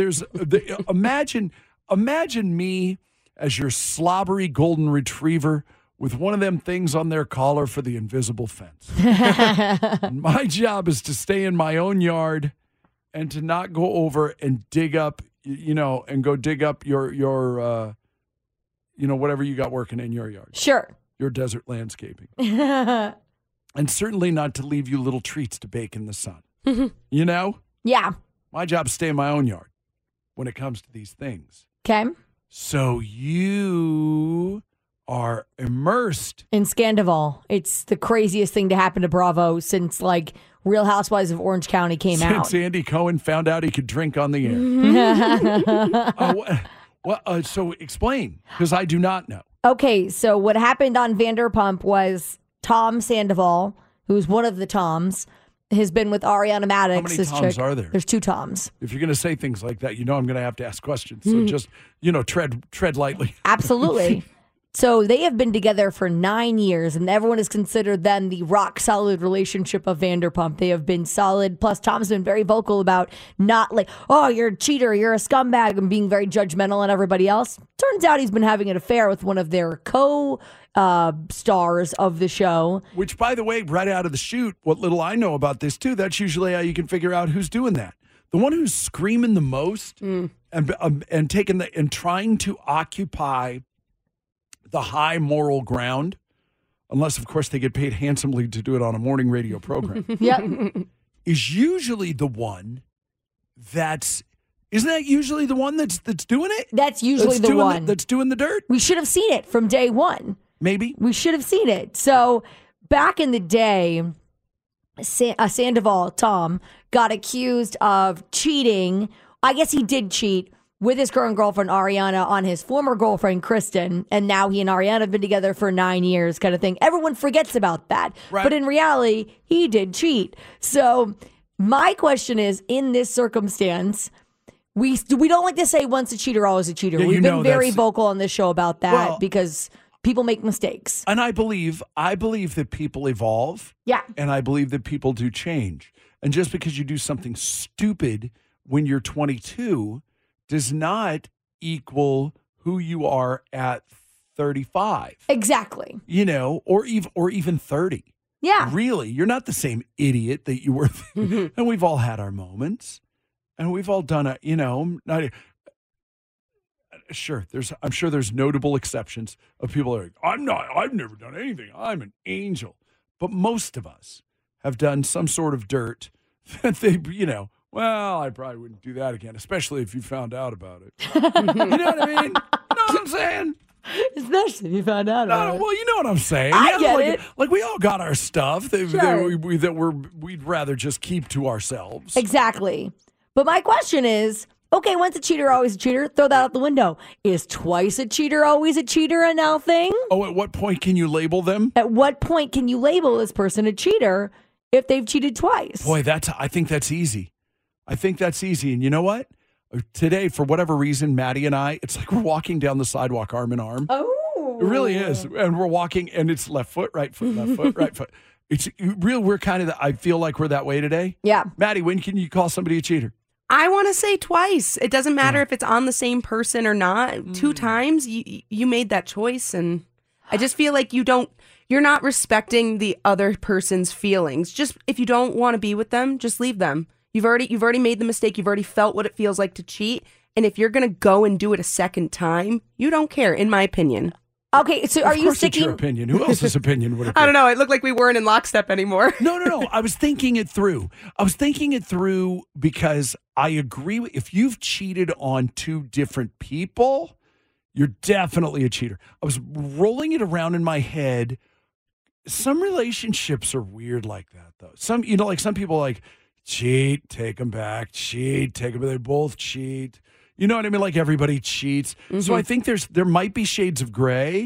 Imagine me as your slobbery golden retriever with one of them things on their collar for the invisible fence. My job is to stay in my own yard and to not go over and dig up, and go dig up your whatever you got working in your yard. Sure. Your desert landscaping. And certainly not to leave you little treats to bake in the sun. You know? Yeah. My job is to stay in my own yard when it comes to these things. Okay. So you are immersed in Scandival. It's the craziest thing to happen to Bravo since Real Housewives of Orange County came out. Since Andy Cohen found out he could drink on the air. So explain, because I do not know. Okay, so what happened on Vanderpump was Tom Sandoval, who's one of the Toms, has been with Ariana Madix. How many Toms are there? There's 2 Toms. If you're going to say things like that, I'm going to have to ask questions. So just, tread lightly. Absolutely. So they have been together for 9 years, and everyone has considered them the rock-solid relationship of Vanderpump. They have been solid. Plus, Tom's been very vocal about not you're a cheater, you're a scumbag, and being very judgmental on everybody else. Turns out he's been having an affair with one of their stars of the show. Which, by the way, right out of the chute, what little I know about this, too, that's usually how you can figure out who's doing that. The one who's screaming the most and taking and trying to occupy the high moral ground, unless, of course, they get paid handsomely to do it on a morning radio program, is usually the one isn't that usually the one that's doing it? That's usually the one. That's doing the dirt? We should have seen it from day one. Maybe. We should have seen it. So back in the day, Sandoval, Tom, got accused of cheating. I guess he did cheat with his current girlfriend, Ariana, on his former girlfriend, Kristen. And now he and Ariana have been together for 9 years kind of thing. Everyone forgets about that. Right. But in reality, he did cheat. So my question is, in this circumstance, we don't like to say once a cheater, always a cheater. Yeah, We've been very vocal on this show about that because people make mistakes. And I believe that people evolve. Yeah. And I believe that people do change. And just because you do something stupid when you're 22 does not equal who you are at 35. Exactly. Or even 30. Yeah. Really, you're not the same idiot that you were. And we've all had our moments. And we've all done it, Sure, I'm sure there's notable exceptions of people that are like, I've never done anything. I'm an angel. But most of us have done some sort of dirt that they, well, I probably wouldn't do that again, especially if you found out about it. You know what I mean? You know what I'm saying? Especially if you found out about it. Well, you know what I'm saying. I get it. Like we all got our stuff that we'd rather just keep to ourselves. Exactly. But my question is, okay, once a cheater, always a cheater. Throw that out the window. Is twice a cheater always a cheater a now thing? Oh, at what point can you label them? At what point can you label this person a cheater if they've cheated twice? Boy, I think that's easy. And you know what? Today, for whatever reason, Maddie and I, it's like we're walking down the sidewalk arm in arm. Oh. It really is. And we're walking, and it's left foot, right foot, left foot, right foot. It's real. We're kind of, I feel like we're that way today. Yeah. Maddie, when can you call somebody a cheater? I want to say twice. It doesn't matter if it's on the same person or not. 2 times, you made that choice, and I just feel like you're not respecting the other person's feelings. Just if you don't want to be with them, just leave them. You've already made the mistake. You've already felt what it feels like to cheat, and if you're going to go and do it a second time, you don't care, in my opinion. Okay, so are you sticking? It's your opinion. Who else's opinion would it be? I don't know. It looked like we weren't in lockstep anymore. No. I was thinking it through. Because I agree with, if you've cheated on 2 different people, you're definitely a cheater. I was rolling it around in my head. Some relationships are weird like that, though. Some people like cheat, take them back, cheat, take them. They both cheat. You know what I mean? Like everybody cheats. Mm-hmm. So I think there might be shades of gray.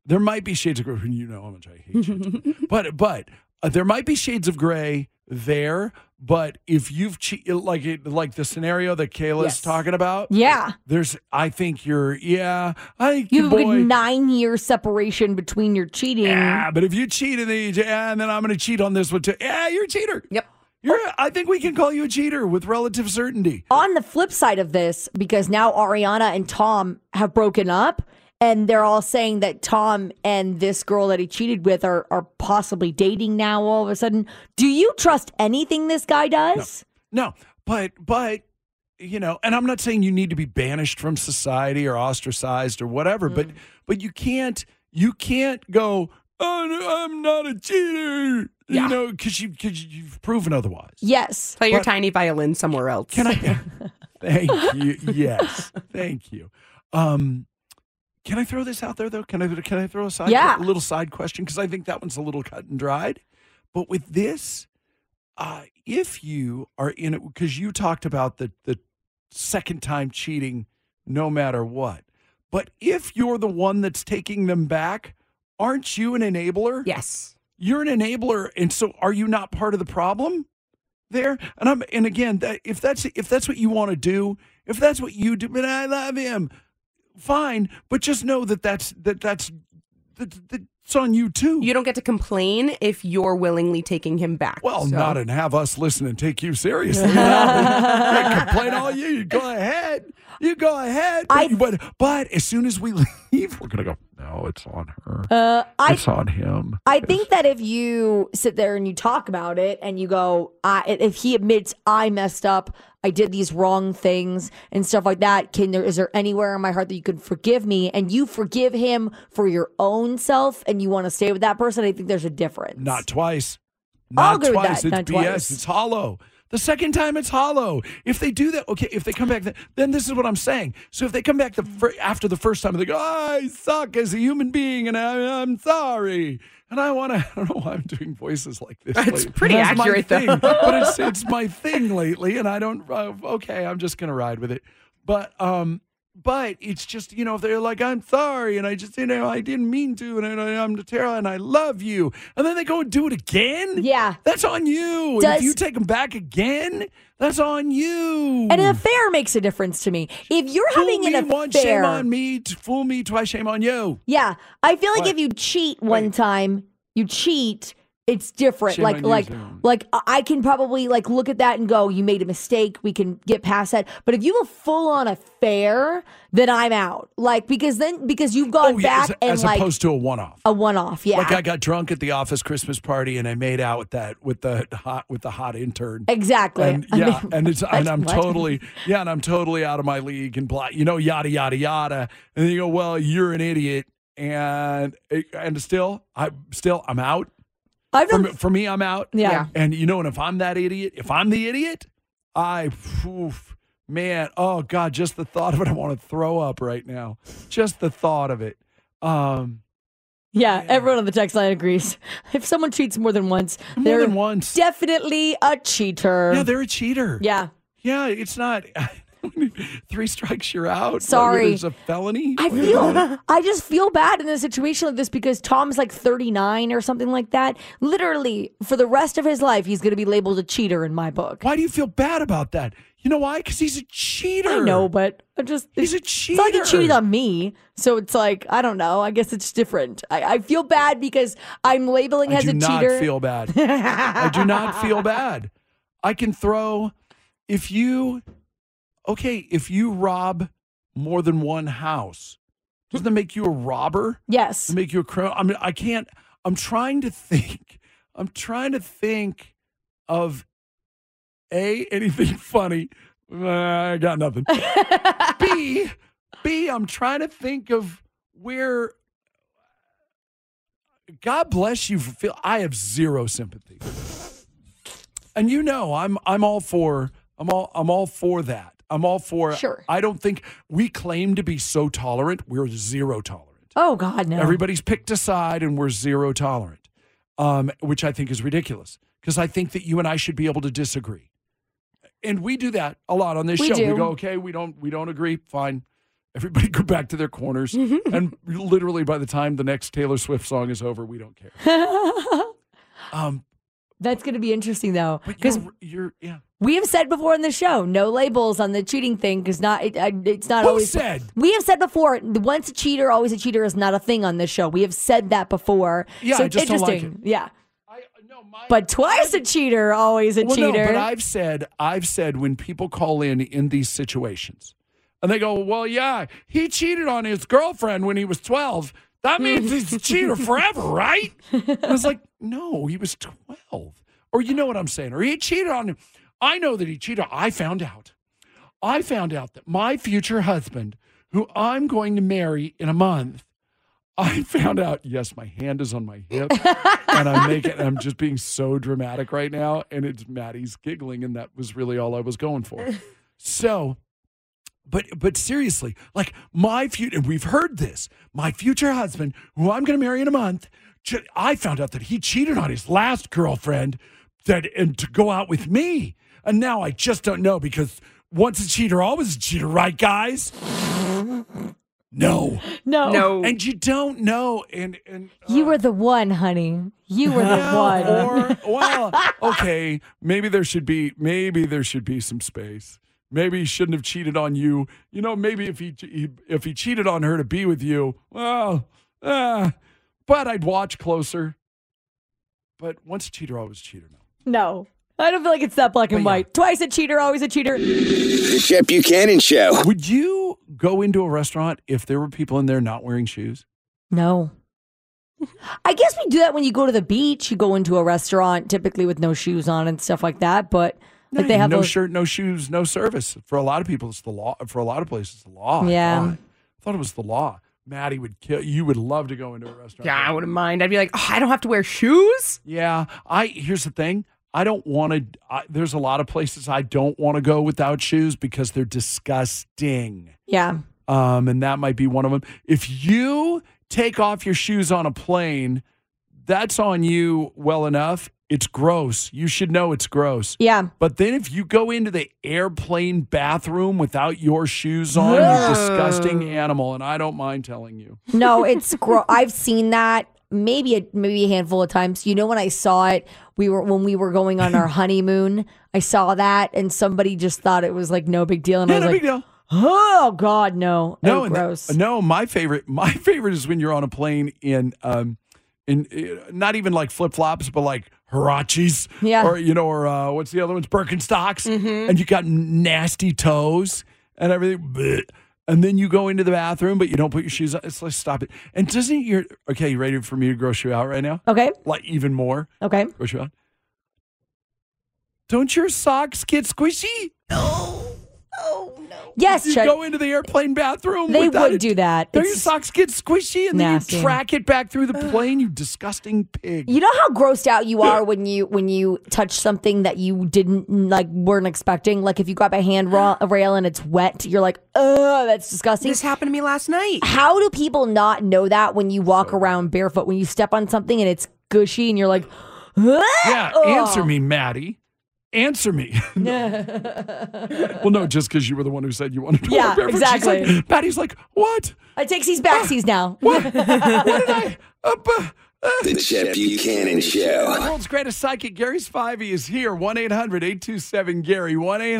There might be shades of gray. You know how much I hate shades of gray. But there might be shades of gray there. But if you've cheated, like the scenario that Kayla's talking about, I think you have a 9-year separation between your cheating. Yeah, but if you cheat and then I'm going to cheat on this one too. Yeah, you're a cheater. Yep. I think we can call you a cheater with relative certainty. On the flip side of this, because now Ariana and Tom have broken up, and they're all saying that Tom and this girl that he cheated with are possibly dating now all of a sudden. Do you trust anything this guy does? No. But and I'm not saying you need to be banished from society or ostracized or whatever, but you can't go, oh, no, I'm not a cheater. Yeah. Because you've proven otherwise. Yes. Play your tiny violin somewhere else. Can I? Thank you. Yes. Thank you. Can I throw this out there, though? Can I throw a little side question? Because I think that one's a little cut and dried. But with this, if you are in it, because you talked about the second time cheating no matter what. But if you're the one that's taking them back, aren't you an enabler? Yes. You're an enabler. And so are you not part of the problem there? And again, if that's what you want to do, if that's what you do, but I love him. Fine, but just know that's on you too. You don't get to complain if you're willingly taking him back. Well, not and have us listen and take you seriously. Complain all you. You go ahead. But as soon as we leave, we're gonna go. No, it's on her. It's on him. I think that if you sit there and you talk about it and you go, if he admits I messed up, I did these wrong things and stuff like that, is there anywhere in my heart that you could forgive me, and you forgive him for your own self and you want to stay with that person? I think there's a difference. Not twice. I'll agree with It's that. Not BS. twice. It's hollow. The second time, it's hollow. If they do that, okay, if they come back, then this is what I'm saying. So if they come back after the first time, and they go, I suck as a human being, and I'm sorry. And I don't know why I'm doing voices like this. It's pretty accurate, though. But it's my thing lately, and I don't, okay, I'm just going to ride with it. But it's just, if they're like, I'm sorry, and I just, I didn't mean to, and I'm terrible, and I love you. And then they go and do it again? Yeah. That's on you. And if you take them back again, that's on you. And an affair makes a difference to me. If you're having an affair. Once, shame on me. Fool me twice, shame on you. Yeah. I feel like if you cheat one time, you cheat. It's different. Shame Like I can probably look at that and go, you made a mistake. We can get past that. But if you have a full on affair, then I'm out. Because you've gone back as opposed to a one-off. A one-off, yeah. Like I got drunk at the office Christmas party and I made out with the hot intern. Exactly. And I'm totally out of my league and blah, yada yada yada. And then you go, well, you're an idiot, and still I'm out. For me, I'm out. Yeah. And and if I'm that idiot, man, oh God, just the thought of it, I want to throw up right now. Just the thought of it. Yeah, everyone on the text line agrees. If someone cheats more than once, they're definitely a cheater. Yeah, they're a cheater. Yeah. Yeah, it's not 3 strikes, you're out. Sorry. It's a felony. I just feel bad in a situation like this because Tom's 39 or something like that. Literally, for the rest of his life, he's going to be labeled a cheater in my book. Why do you feel bad about that? You know why? Because he's a cheater. I know, but he's a cheater. It's not like he cheated on me. So it's I don't know. I guess it's different. I feel bad because I'm labeling as a cheater. I do not feel bad. I do not feel bad. I can throw, if you rob more than one house, doesn't that make you a robber? Yes. Does it make you a criminal? I mean, I can't, I'm trying to think of anything funny. I got nothing. B, I'm trying to think of where, God bless you I have zero sympathy. And I'm all for that. I'm all for. Sure. I don't think we claim to be so tolerant. We're zero tolerant. Oh God, no. Everybody's picked a side, and we're zero tolerant, which I think is ridiculous. Because I think that you and I should be able to disagree, and we do that a lot on this show. Do. We go, okay, we don't agree, fine, Everybody go back to their corners. And literally by the time the next Taylor Swift song is over, we don't care. That's going to be interesting, though. Because yeah. we have said before on the show, no labels on the cheating thing, because it's not Who always. said? We have said before, once a cheater, always a cheater is not a thing on this show. We have said that before. Yeah, so I just don't like interesting. it. Yeah. But twice a cheater, always a cheater. No, but I've said when people call in these situations, and they go, well, yeah, he cheated on his girlfriend when he was 12. That means he's a cheater forever, right? And I was like, no, he was 12. Or you know what I'm saying? Or he cheated on him. I know that he cheated. I found out that my future husband, who I'm going to marry in a month, I found out, yes, my hand is on my hip, and I'm just being so dramatic right now, and it's Maddie's giggling, and that was really all I was going for. So, but seriously, like my future, and we've heard this, my future husband, who I'm going to marry in a month, I found out that he cheated on his last girlfriend and to go out with me. And now I just don't know, because once a cheater, always a cheater, right, guys? No. And you don't know. And you were the one, honey. You were the one. Okay, maybe there should be some space. Maybe he shouldn't have cheated on you. You know, maybe if he cheated on her to be with you, well, but I'd watch closer. But once a cheater, always a cheater. No. I don't feel like it's that black and white. Twice a cheater, always a cheater. The Chet Buchanan Show. Would you go into a restaurant if there were people in there not wearing shoes? No. I guess we do that when you go to the beach. You go into a restaurant typically with no shoes on and stuff like that. But like they have no shirt, no shoes, no service. For a lot of people, it's the law. For a lot of places, it's the law. Yeah. I thought it was the law. Maddie would kill. You would love to go into a restaurant. Yeah, I wouldn't mind. I'd be like, I don't have to wear shoes. Yeah. Here's the thing. I don't want to. There's a lot of places I don't want to go without shoes because they're disgusting. Yeah. And that might be one of them. If you take off your shoes on a plane, that's on you well enough. It's gross. You should know it's gross. Yeah. But then if you go into the airplane bathroom without your shoes on, you disgusting animal. And I don't mind telling you. No, it's gross. I've seen that maybe a handful of times. You know, when I saw it, when we were going on our honeymoon, I saw that and somebody just thought it was like no big deal. And I was no like, big deal. Oh God, no. No, gross. No, my favorite is when you're on a plane in not even like flip-flops, but like Huaraches. Yeah. Or what's the other ones? Birkenstocks. Mm-hmm. And you got nasty toes and everything. Blech. And then you go into the bathroom, but you don't put your shoes on. It's like, stop it. And you ready for me to gross you out right now? Okay. Like even more? Okay. Gross you out? Don't your socks get squishy? Yes, you go into the airplane bathroom. They would do that. Don't your socks get squishy and nasty. then you track it back through the plane, you disgusting pig. You know how grossed out you are when you touch something that you weren't expecting? Like if you grab a handrail and it's wet, you're like, oh, that's disgusting. This happened to me last night. How do people not know that when you walk around barefoot, when you step on something and it's gushy and you're like, yeah, answer me, Maddie. Answer me. Well, no, just because you were the one who said you wanted to walk barefoot. Exactly. Maddie's like, what? I take these backsies now. What did I? The Chet Buchanan Show. The world's greatest psychic, Gary Spivey, is here. 1-800-827-GARY.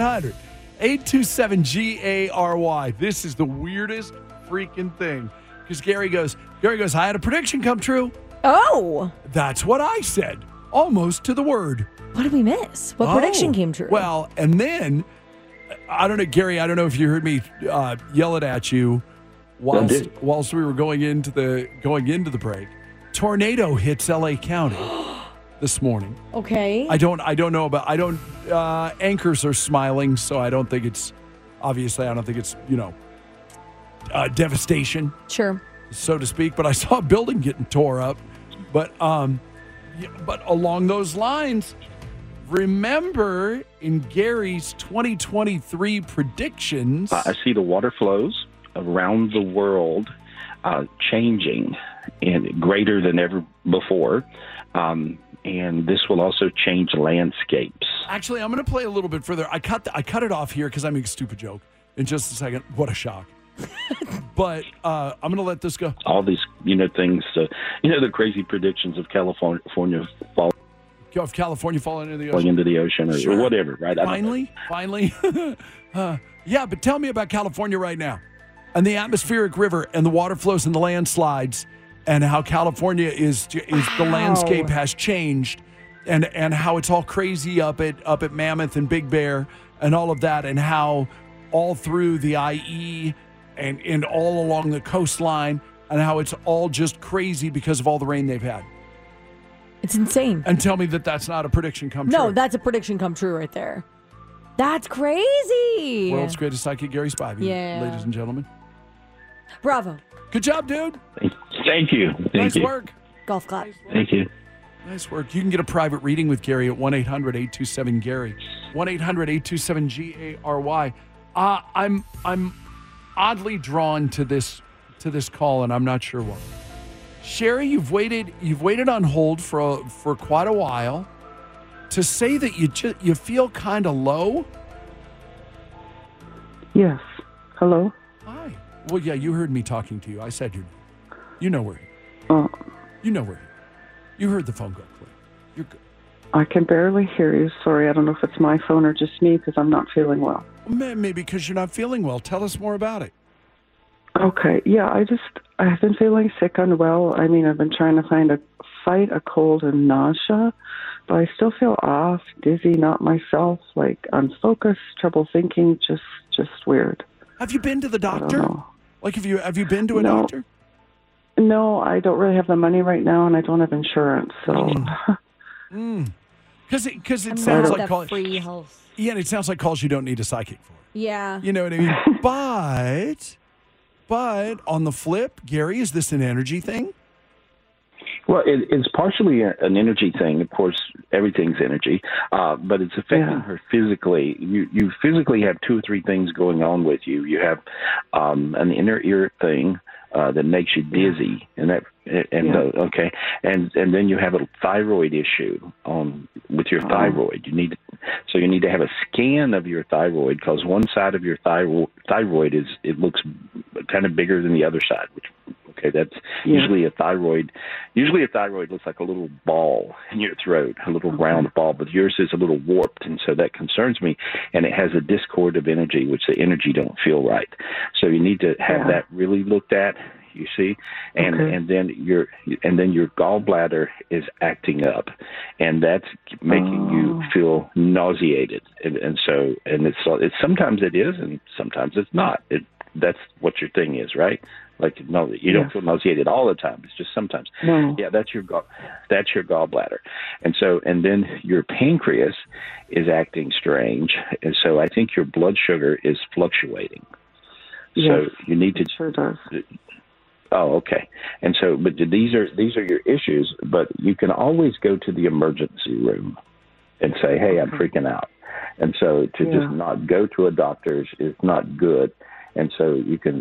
1-800-827-GARY. This is the weirdest freaking thing. Because Gary goes, I had a prediction come true. Oh. That's what I said. Almost to the word. What did we miss? What prediction came true? Well, and then, I don't know, Gary, I don't know if you heard me yell it at you whilst we were going into the break. Tornado hits LA County this morning. Okay. I don't know anchors are smiling, so I don't think it's devastation. Sure. So to speak, but I saw a building getting tore up. But along those lines, remember in Gary's 2023 predictions, I see the water flows around the world changing and greater than ever before. And this will also change landscapes. Actually, I'm going to play a little bit further. I cut it off here because I make a stupid joke in just a second. What a shock. But I'm going to let this go. All these, things, the crazy predictions of California falling Of California falling into the ocean. into the ocean or whatever, right? Finally. Yeah, but tell me about California right now and the atmospheric river and the water flows and the landslides and how California is the landscape has changed and how it's all crazy up at Mammoth and Big Bear and all of that and how all through the IE and all along the coastline and how it's all just crazy because of all the rain they've had. It's insane. And tell me that that's not a prediction come true. No, that's a prediction come true right there. That's crazy. World's greatest psychic, Gary Spivey, ladies and gentlemen. Bravo. Good job, dude. Thank you. Nice work. Golf clap. Thank you. Nice work. You can get a private reading with Gary at 1-800-827-GARY. 1-800-827-GARY. I'm oddly drawn to this call, and I'm not sure why. Sherry, you've waited on hold for quite a while to say that you feel kind of low. Yes. Hello. Hi. Well, yeah, you heard me talking to you. I said you know we're here. You know we're here. You heard the phone go click. You're good. I can barely hear you. Sorry, I don't know if it's my phone or just me because I'm not feeling well. Maybe because you're not feeling well. Tell us more about it. Okay. Yeah, I've been feeling sick, unwell. I mean, I've been trying to fight a cold and nausea, but I still feel off, dizzy, not myself, like unfocused, trouble thinking, just weird. Have you been to the doctor? Like, have you been to a doctor? No, I don't really have the money right now, and I don't have insurance, so. Because it sounds like calls. Free health. Yeah, and it sounds like calls you don't need a psychic for. Yeah. You know what I mean? But on the flip, Gary, is this an energy thing? Well, it's partially an energy thing. Of course, everything's energy, but it's affecting her physically. You physically have two or three things going on with you. You have an inner ear thing that makes you dizzy, and then you have a thyroid issue with your thyroid. You need to have a scan of your thyroid because one side of your thyroid looks kind of bigger than the other side. That's usually a thyroid. Usually a thyroid looks like a little ball in your throat, a little round ball, but yours is a little warped, and so that concerns me. And it has a discord of energy, which the energy don't feel right. So you need to have that really looked at. You see, and then your gallbladder is acting up, and that's making you feel nauseated, and it's sometimes it is, and sometimes it's not. That's what your thing is, right? Like, no, you don't feel nauseated all the time. It's just sometimes. No. Yeah, that's your gallbladder, and then your pancreas is acting strange, and so I think your blood sugar is fluctuating. Yes, so you need to. It sure does. Oh, okay. And so, but these are your issues. But you can always go to the emergency room and say, "Hey, I'm freaking out." And so to just not go to a doctor's is not good. And so you can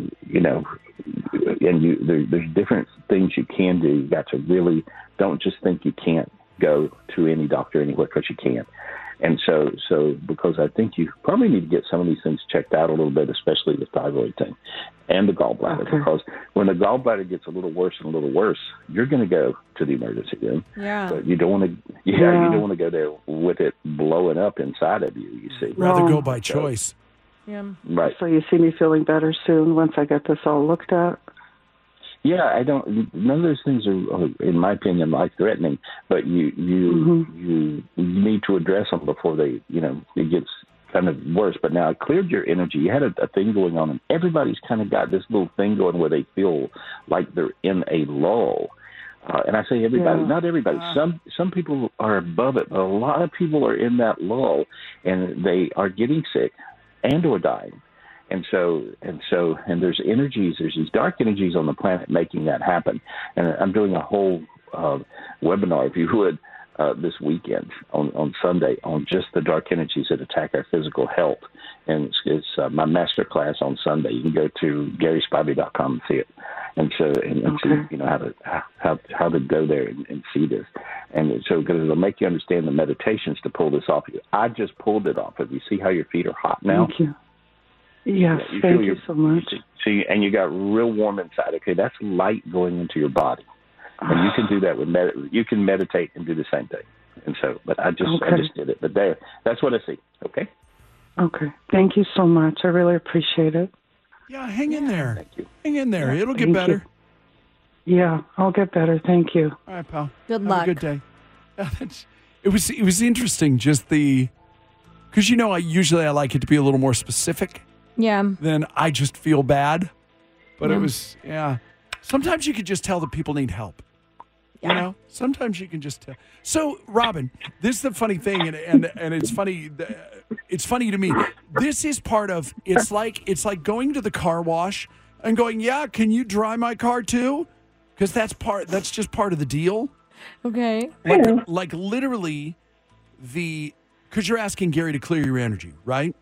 there's different things you can do. You got to really don't just think you can't go to any doctor anywhere, because you can. And so because I think you probably need to get some of these things checked out a little bit, especially the thyroid thing and the gallbladder, because when the gallbladder gets a little worse and a little worse, you're going to go to the emergency room. Yeah. But you don't want to. You don't want to go there with it blowing up inside of you. You see, rather go by choice. Yeah. Right. So you see me feeling better soon once I get this all looked at? Yeah, I don't. None of those things are, in my opinion, life-threatening. But you need to address them before they, it gets kind of worse. But now it cleared your energy. You had a thing going on, and everybody's kind of got this little thing going where they feel like they're in a lull. And I say everybody, not everybody. Some people are above it, but a lot of people are in that lull, and they are getting sick and or dying. And there's energies, there's these dark energies on the planet making that happen. And I'm doing a whole webinar, if you would, this weekend on Sunday on just the dark energies that attack our physical health. And it's my master class on Sunday. You can go to GarySpivey.com and see it. And so, see, how to go there and see this. And so, because it'll make you understand the meditations to pull this off. I just pulled it off. You see how your feet are hot now? Thank you. Yes, Yeah, thank feel you so much. And you got real warm inside. Okay, that's light going into your body, and you can do that with you can meditate and do the same thing. And so, but I just did it. But that's what I see. Okay. Okay, thank you so much. I really appreciate it. Yeah, hang in there. Thank you. Hang in there. It'll get Thank better. you. Yeah, I'll get better. Thank you. All right, pal. Good Have luck. a good day. It was interesting, just because I usually like it to be a little more specific. Yeah. Then I just feel bad. But Yeah. it was, sometimes you could just tell that people need help. You know, sometimes you can just tell. So, Robin, this is the funny thing, and it's funny. It's funny to me. This is part of. It's like going to the car wash and going, "Yeah, can you dry my car too?" Because that's just part of the deal. Okay. Like literally, because you're asking Gary to clear your energy, right?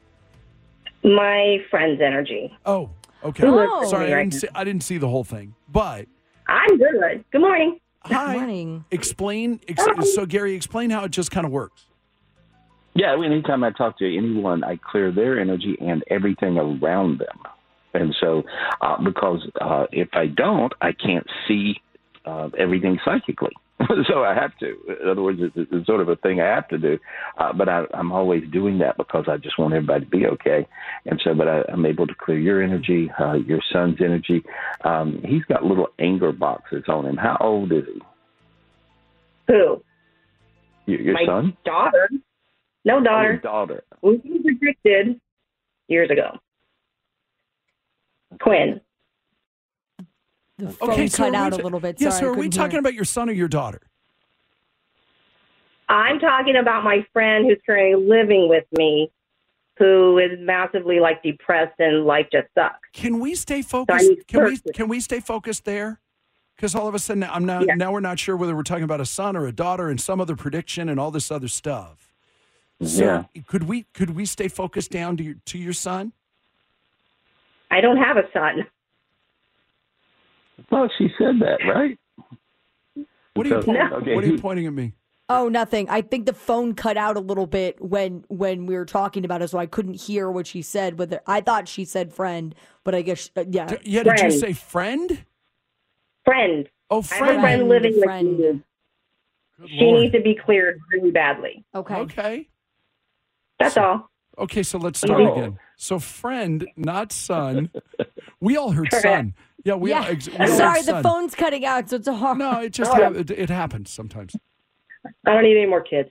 My friend's energy. Oh, okay. Oh. Sorry, I didn't see the whole thing, but I'm good. Good morning. Hi. Good morning. So Gary, explain how it just kind of works. Yeah, anytime I talk to anyone, I clear their energy and everything around them. And so, because if I don't, I can't see everything psychically. So I have to. In other words, it's sort of a thing I have to do. But I'm always doing that because I just want everybody to be okay. And so, but I'm able to clear your energy, your son's energy. He's got little anger boxes on him. How old is he? Who? Your My son? daughter. No daughter. Your daughter. We predicted years ago. Twin. The phone cut out a little bit. Yeah, Sorry, so I are we couldn't talking hear. about your son or your daughter? I'm talking about my friend who's currently living with me, who is massively depressed and life just sucks. Can we stay So focused? I need Can we stay focused there? Because all of a sudden now we're not sure whether we're talking about a son or a daughter and some other prediction and all this other stuff. So could we stay focused down to your son? I don't have a son. Well, she said that, right? What are you pointing at me? Oh, nothing. I think the phone cut out a little bit when we were talking about it, so I couldn't hear what she said. But I thought she said friend, but I guess yeah. Did you say friend? Friend. Oh, I friend. have a friend living with me. She needs to be cleared really badly. Okay. Okay. That's all. Okay, so let's start again. So friend, not son. We all heard son. Yeah, we all Sorry, heard the son. phone's cutting out, so it's a hard. No, it just it happens sometimes. I don't need any more kids.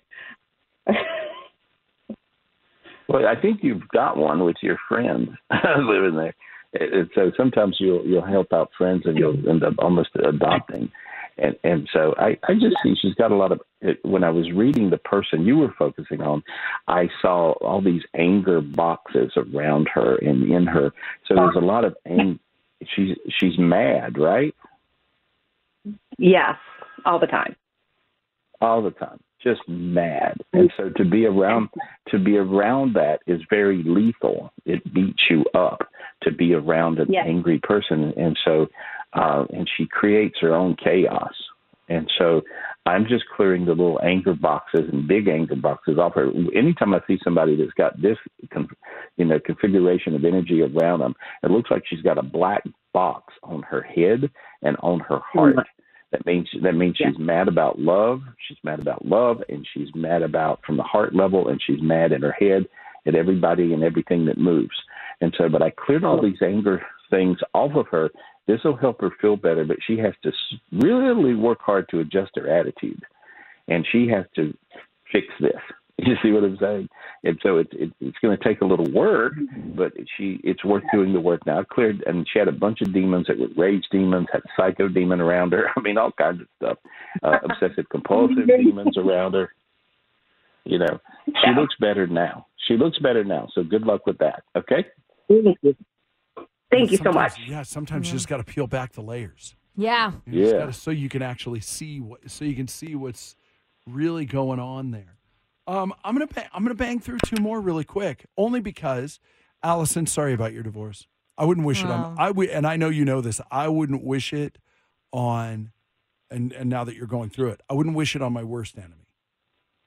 Well, I think you've got one with your friend living there. So sometimes you'll help out friends and you'll end up almost adopting. And so I just see she's got a lot of, when I was reading the person you were focusing on, I saw all these anger boxes around her and in her. So there's a lot of anger. She's mad, right? Yes, all the time. All the time, just mad. And so to be around that is very lethal. It beats you up to be around an angry person. And so, and she creates her own chaos. And so I'm just clearing the little anger boxes and big anger boxes off her. Anytime I see somebody that's got this, configuration of energy around them, it looks like she's got a black box on her head and on her heart. That means she's mad about love. She's mad about love, and she's mad about from the heart level, and she's mad in her head at everybody and everything that moves. And so, but I cleared all these anger things off of her. This will help her feel better, but she has to really work hard to adjust her attitude, and she has to fix this. You see what I'm saying? And so it's going to take a little work, but it's worth doing the work now. I cleared, and she had a bunch of demons that were rage demons, had a psycho demon around her. I mean, all kinds of stuff. Obsessive compulsive demons around her. She looks better now. So good luck with that. Okay. Thank you so much. Yeah, sometimes you just got to peel back the layers. Yeah. So you can actually see what's really going on there. I'm gonna bang through two more really quick, only because, Allison, sorry about your divorce. I wouldn't wish it on. And I know you know this. I wouldn't wish it on, and now that you're going through it, I wouldn't wish it on my worst enemy.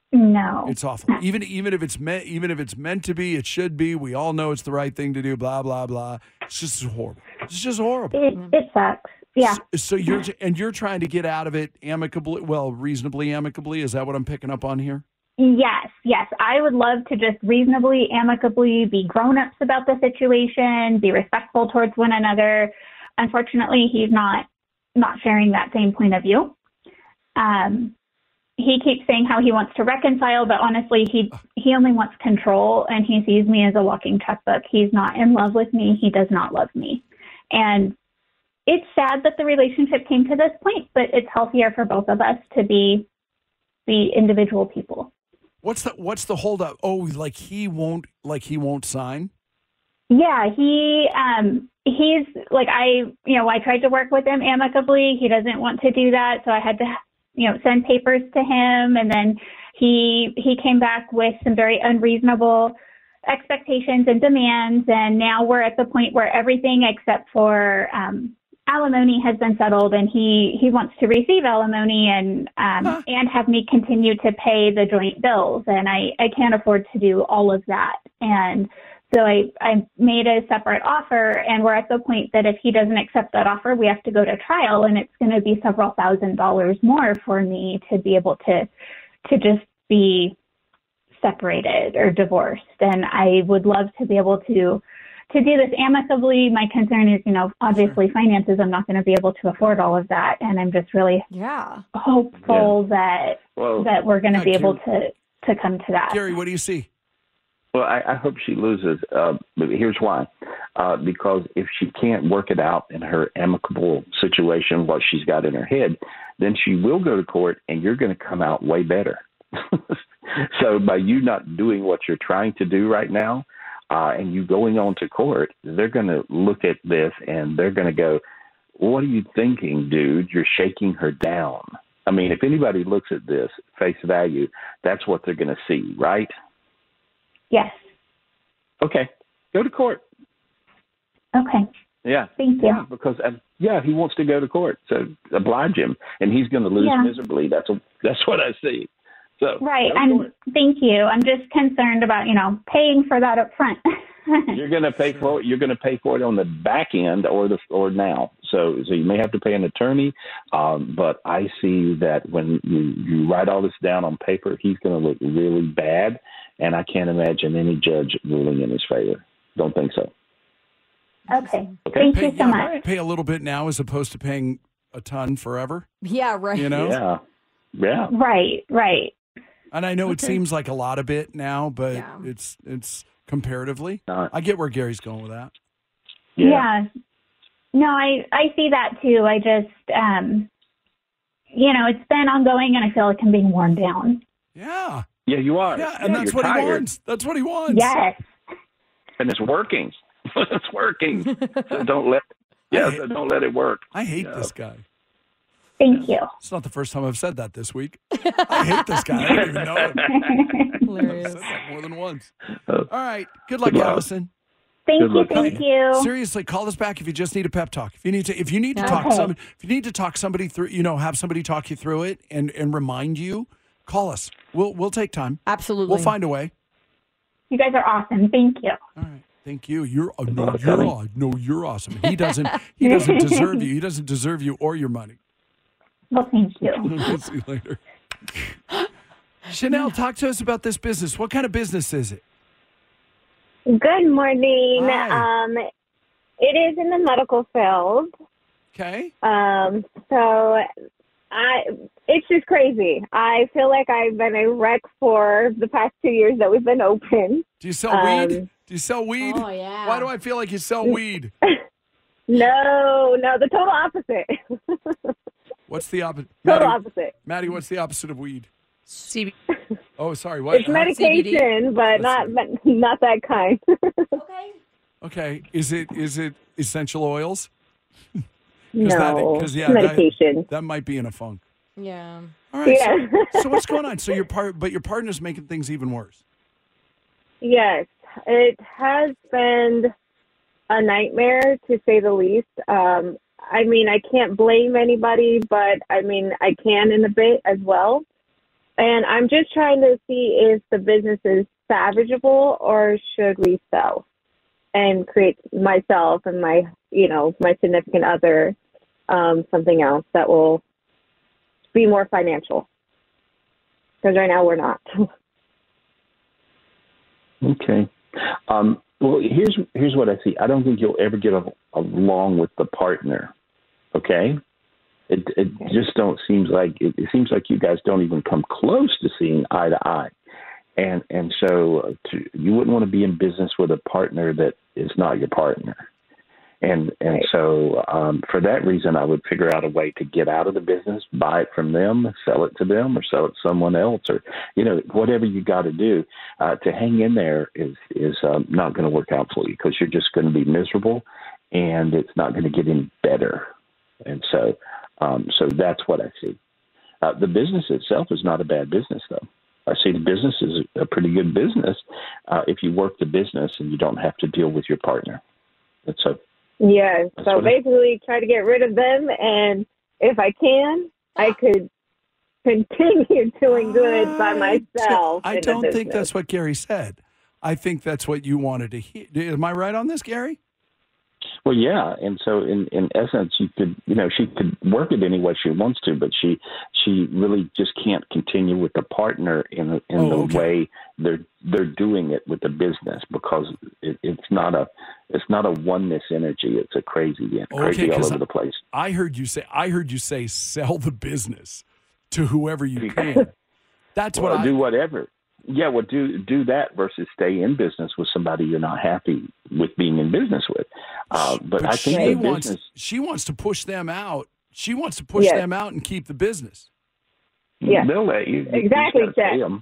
No. It's awful. Even if it's meant to be, it should be. We all know it's the right thing to do. Blah blah blah. It's just horrible. It's just horrible. It sucks. Yeah. So you're trying to get out of it amicably, reasonably amicably. Is that what I'm picking up on here? Yes. I would love to just reasonably, amicably be grown-ups about the situation, be respectful towards one another. Unfortunately, he's not sharing that same point of view. He keeps saying how he wants to reconcile, but honestly, he only wants control, and he sees me as a walking checkbook. He's not in love with me. He does not love me. And it's sad that the relationship came to this point, but it's healthier for both of us to be individual people. What's the holdup? Oh, he won't sign? Yeah, he's like, I tried to work with him amicably. He doesn't want to do that. So I had to, send papers to him. And then he came back with some very unreasonable expectations and demands. And now we're at the point where everything except for, alimony has been settled, and he wants to receive alimony and have me continue to pay the joint bills. And I can't afford to do all of that. And so I made a separate offer, and we're at the point that if he doesn't accept that offer, we have to go to trial, and it's going to be several $1,000s more for me to be able to just be separated or divorced. And I would love to be able to do this amicably. My concern is, obviously finances. I'm not going to be able to afford all of that. And I'm just really hopeful that we're going to be able to come to that. Gary, what do you see? Well, I hope she loses. But here's why. Because if she can't work it out in her amicable situation, what she's got in her head, then she will go to court, and you're going to come out way better. So by you not doing what you're trying to do right now, and you going on to court, they're going to look at this and they're going to go, what are you thinking, dude? You're shaking her down. I mean, if anybody looks at this face value, that's what they're going to see, right? Yes. Okay. Go to court. Okay. Yeah. Thank you. Yeah, because, he wants to go to court. So oblige him, and he's going to lose miserably. That's what I see. So, right. Thank you. I'm just concerned about, paying for that up front. You're going to pay for it. You're going to pay for it on the back end or now. So you may have to pay an attorney. But I see that when you write all this down on paper, he's going to look really bad. And I can't imagine any judge ruling in his favor. Don't think so. Okay. Thank you so much. Pay a little bit now as opposed to paying a ton forever. Yeah, right. Yeah. Yeah. Right. And I know it seems like a lot of it now, but it's comparatively. I get where Gary's going with that. Yeah. No, I see that too. I just, it's been ongoing, and I feel like I'm being worn down. Yeah. Yeah, you are. Yeah, and that's what he wants. That's what he wants. Yes. And it's working. It's working. So don't let it work. I hate this guy. Thank you. It's not the first time I've said that this week. I hate this guy. I don't even know him. Hilarious. I've said that more than once. All right. Good luck, Allison. Thank you. Seriously, call us back if you just need a pep talk. If you need to talk somebody through, have somebody talk you through it and remind you, call us. We'll take time. Absolutely. We'll find a way. You guys are awesome. Thank you. All right. Thank you. You're awesome. He doesn't deserve you. He doesn't deserve you or your money. Well, thank you. We'll see you later. Chanel, talk to us about this business. What kind of business is it? Good morning. Hi. It is in the medical field. Okay. It's just crazy. I feel like I've been a wreck for the past 2 years that we've been open. Do you sell weed? Do you sell weed? Oh, yeah. Why do I feel like you sell weed? No, the total opposite. What's the opposite? Total opposite. Maddie, what's the opposite of weed? CBD. Oh, sorry. What? It's medication, but not that kind. Okay. Is it essential oils? No, medication. That might be in a funk. Yeah. All right. Yeah. So what's going on? So your partner's making things even worse. Yes, it has been a nightmare to say the least. I can't blame anybody, but I can in a bit as well. And I'm just trying to see if the business is salvageable or should we sell and create myself and my significant other something else that will be more financial. Because right now we're not. Okay. Well, here's what I see. I don't think you'll ever get along with the partner. Okay. It just seems like you guys don't even come close to seeing eye to eye, and so you wouldn't want to be in business with a partner that is not your partner, and so for that reason, I would figure out a way to get out of the business, buy it from them, sell it to them, or sell it to someone else, or whatever you got to do to hang in there is not going to work out for you because you're just going to be miserable, and it's not going to get any better, and so. So that's what I see. The business itself is not a bad business, though. I see the business is a pretty good business if you work the business and you don't have to deal with your partner. So basically try to get rid of them, and if I can, I could continue doing good by myself. I don't think that's what Gary said. I think that's what you wanted to hear. Am I right on this, Gary? Well, yeah, and so in essence, she could work it any way she wants to, but she really just can't continue with the partner in the way they're doing it with the business because it's not a oneness energy. It's a crazy all over the place. I heard you say sell the business to whoever you can. That's what do whatever. Yeah, well, do that versus stay in business with somebody you're not happy with being in business with. But I think she wants to push them out. She wants to push them out and keep the business. Yeah, they'll let you. Exactly, pay them.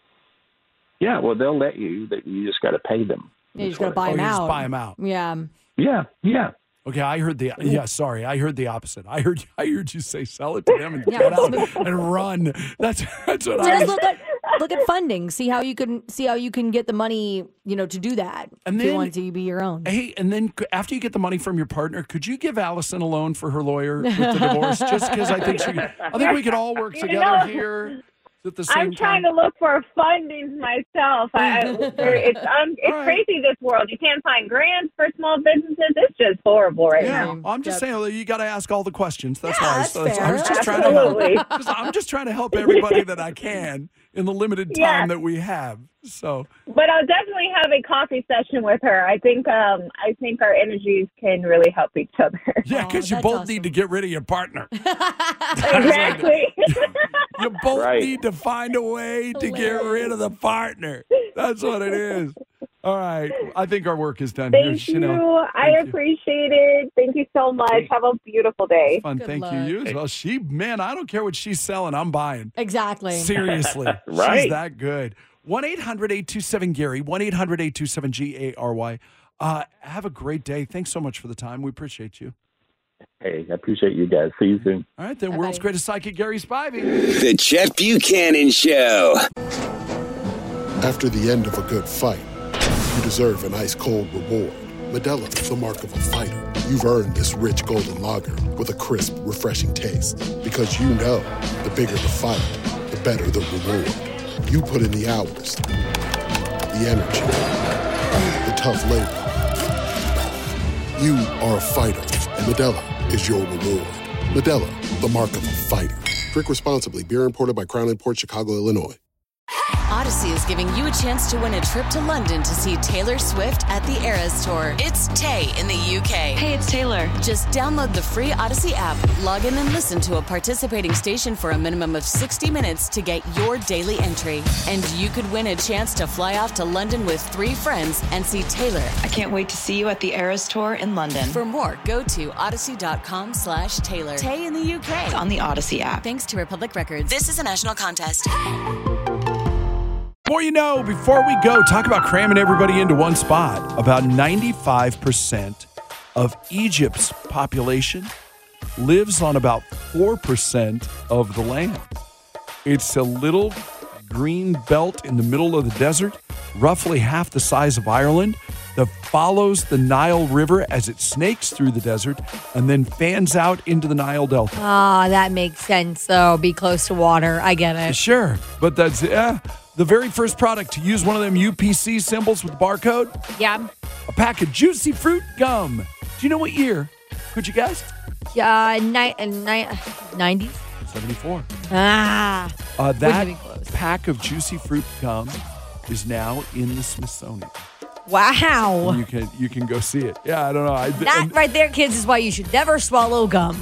Yeah, well, they'll let you. You just got to pay them. You just got to buy them out. Just buy them out. Yeah. Yeah. Okay, I heard the opposite. I heard you say sell it to them and get out and run. That's what I was. Look at funding. See how you can get the money, to do that. And then, if you want to be your own. Hey, and then after you get the money from your partner, could you give Allison a loan for her lawyer with the divorce? Just because I think we could all work together here. At the same I'm trying to look for funding myself. It's crazy, this world. You can't find grants for small businesses. It's just horrible right now. I'm just saying you got to ask all the questions. That's why. That's fair. I was just trying to help. I'm just trying to help everybody that I can in the limited time that we have. So, but I'll definitely have a coffee session with her. I think our energies can really help each other. Yeah, because you both need to get rid of your partner. Exactly. You both need to find a way to get rid of the partner. That's what it is. All right. I think our work is done. Thank you. I appreciate it. Thank you so much. Have a beautiful day. Fun. Thank you. You as well. I don't care what she's selling. I'm buying. Exactly. Seriously. Right. She's that good. 1-800-827-GARY, 1-800-827-GARY. Have a great day. Thanks so much for the time. We appreciate you. Hey, I appreciate you guys. See you soon. All right, then. World's greatest psychic, Gary Spivey. The Chet Buchanan Show. After the end of a good fight, you deserve an ice-cold reward. Modelo is the mark of a fighter. You've earned this rich golden lager with a crisp, refreshing taste. Because you know, the bigger the fight, the better the reward. You put in the hours, the energy, the tough labor. You are a fighter, and Modelo is your reward. Modelo, the mark of a fighter. Drink responsibly. Beer imported by Crown Imports, Chicago, Illinois. Odyssey is giving you a chance to win a trip to London to see Taylor Swift at the Eras Tour. It's Tay in the UK. Hey, it's Taylor. Just download the free Odyssey app, log in and listen to a participating station for a minimum of 60 minutes to get your daily entry. And you could win a chance to fly off to London with 3 friends and see Taylor. I can't wait to see you at the Eras Tour in London. For more, go to odyssey.com/Taylor. Tay in the UK. It's on the Odyssey app. Thanks to Republic Records. This is a national contest. More you know, before we go, talk about cramming everybody into one spot. About 95% of Egypt's population lives on about 4% of the land. It's a little green belt in the middle of the desert, roughly half the size of Ireland. that follows the Nile River as it snakes through the desert and then fans out into the Nile Delta. Ah, that makes sense, though. Be close to water. I get it. Sure, but that's the very first product to use one of them UPC symbols with the barcode. Yeah. A pack of Juicy Fruit gum. Do you know what year? Could you guess? 90s? 74. Ah. That pack of Juicy Fruit gum is now in the Smithsonian. Wow. And you can go see it. Yeah, I don't know. That right there, kids, is why you should never swallow gum.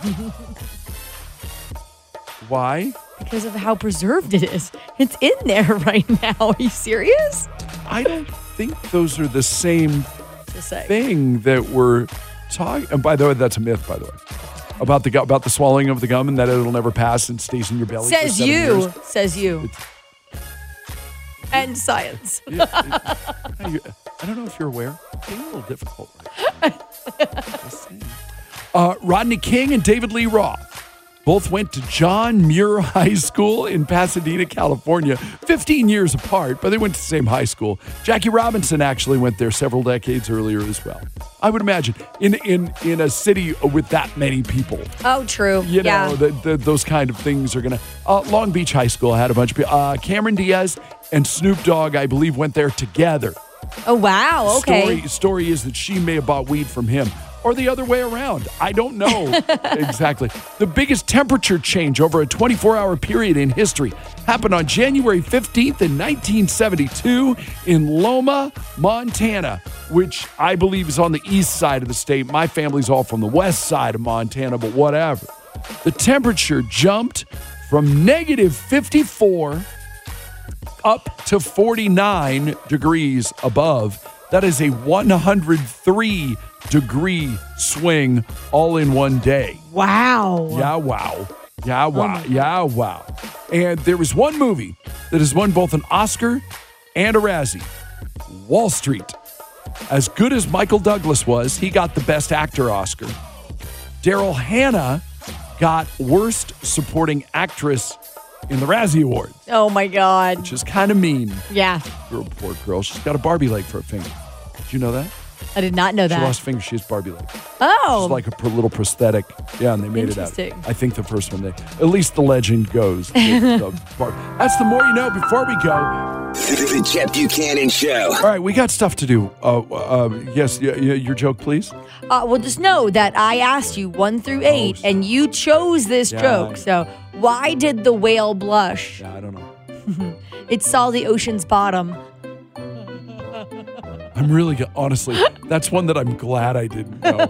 Why? Because of how preserved it is. It's in there right now. Are you serious? I don't think those are the same thing that we're talking. And by the way, that's a myth, by the way. About the swallowing of the gum and that it'll never pass and stays in your belly. Says for 7 years. Says you. And science. I don't know if you're aware. It's getting a little difficult right now. Just saying. Rodney King and David Lee Roth both went to John Muir High School in Pasadena, California, 15 years apart, but they went to the same high school. Jackie Robinson actually went there several decades earlier as well. I would imagine in a city with that many people. Oh, true. You know, those kind of things are going to... Long Beach High School had a bunch of people. Cameron Diaz and Snoop Dogg, I believe, went there together. Oh, wow. Okay. Story is that she may have bought weed from him. Or the other way around. I don't know exactly. The biggest temperature change over a 24-hour period in history happened on January 15th in 1972 in Loma, Montana, which I believe is on the east side of the state. My family's all from the west side of Montana, but whatever. The temperature jumped from negative 54 up to 49 degrees above. That is a 103-degree swing all in one day. Wow. Yeah, wow. Yeah, wow. Yeah, wow. And there was one movie that has won both an Oscar and a Razzie. Wall Street. As good as Michael Douglas was, he got the Best Actor Oscar. Daryl Hannah got Worst Supporting Actress in the Razzie Awards. Oh, my God. Which is kind of mean. Yeah. Poor girl. She's got a Barbie leg for a finger. Did you know that? I did not know that. She lost a finger. She has Barbie leg. Oh. It's like a little prosthetic. Yeah, and they made it out. Interesting. I think the first one, at least the legend goes. That's the more you know. Before we go. The Chet Buchanan Show. All right, we got stuff to do. Yes, your joke, please. Well, just know that I asked you 1 through 8, and you chose this joke. So why did the whale blush? Yeah, I don't know. It saw the ocean's bottom. I'm really, honestly, that's one that I'm glad I didn't know.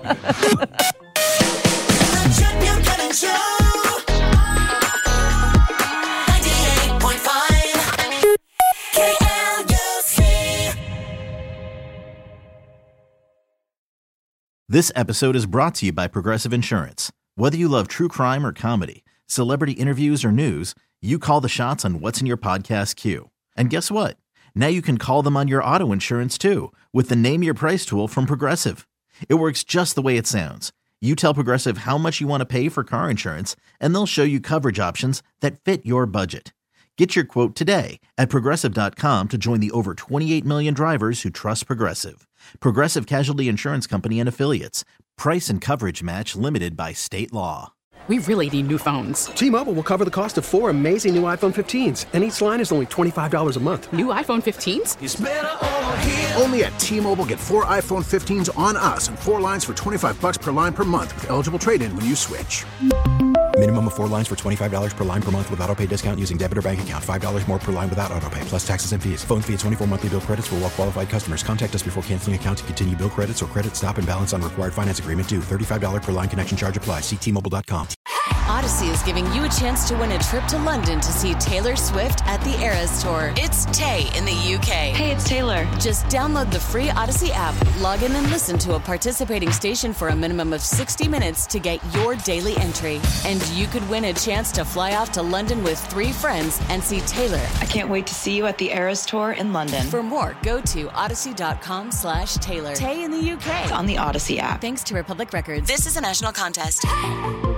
This episode is brought to you by Progressive Insurance. Whether you love true crime or comedy, celebrity interviews or news, you call the shots on what's in your podcast queue. And guess what? Now you can call them on your auto insurance too with the Name Your Price tool from Progressive. It works just the way it sounds. You tell Progressive how much you want to pay for car insurance, and they'll show you coverage options that fit your budget. Get your quote today at Progressive.com to join the over 28 million drivers who trust Progressive. Progressive Casualty Insurance Company and Affiliates. Price and coverage match limited by state law. We really need new phones. T-Mobile will cover the cost of 4 amazing new iPhone 15s, and each line is only $25 a month. New iPhone 15s? It's better over here. Only at T-Mobile, get 4 iPhone 15s on us and 4 lines for $25 per line per month with eligible trade-in when you switch. Minimum of 4 lines for $25 per line per month with auto-pay discount using debit or bank account. $5 more per line without auto-pay, plus taxes and fees. Phone fee at 24 monthly bill credits for well-qualified customers. Contact us before canceling account to continue bill credits or credit stop and balance on required finance agreement due. $35 per line connection charge applies. See T-Mobile.com. Odyssey is giving you a chance to win a trip to London to see Taylor Swift at the Eras Tour. It's Tay in the UK. Hey, it's Taylor. Just download the free Odyssey app, log in and listen to a participating station for a minimum of 60 minutes to get your daily entry. And you could win a chance to fly off to London with 3 friends and see Taylor. I can't wait to see you at the Eras Tour in London. For more, go to odyssey.com/Taylor. Tay in the UK. It's on the Odyssey app. Thanks to Republic Records. This is a national contest.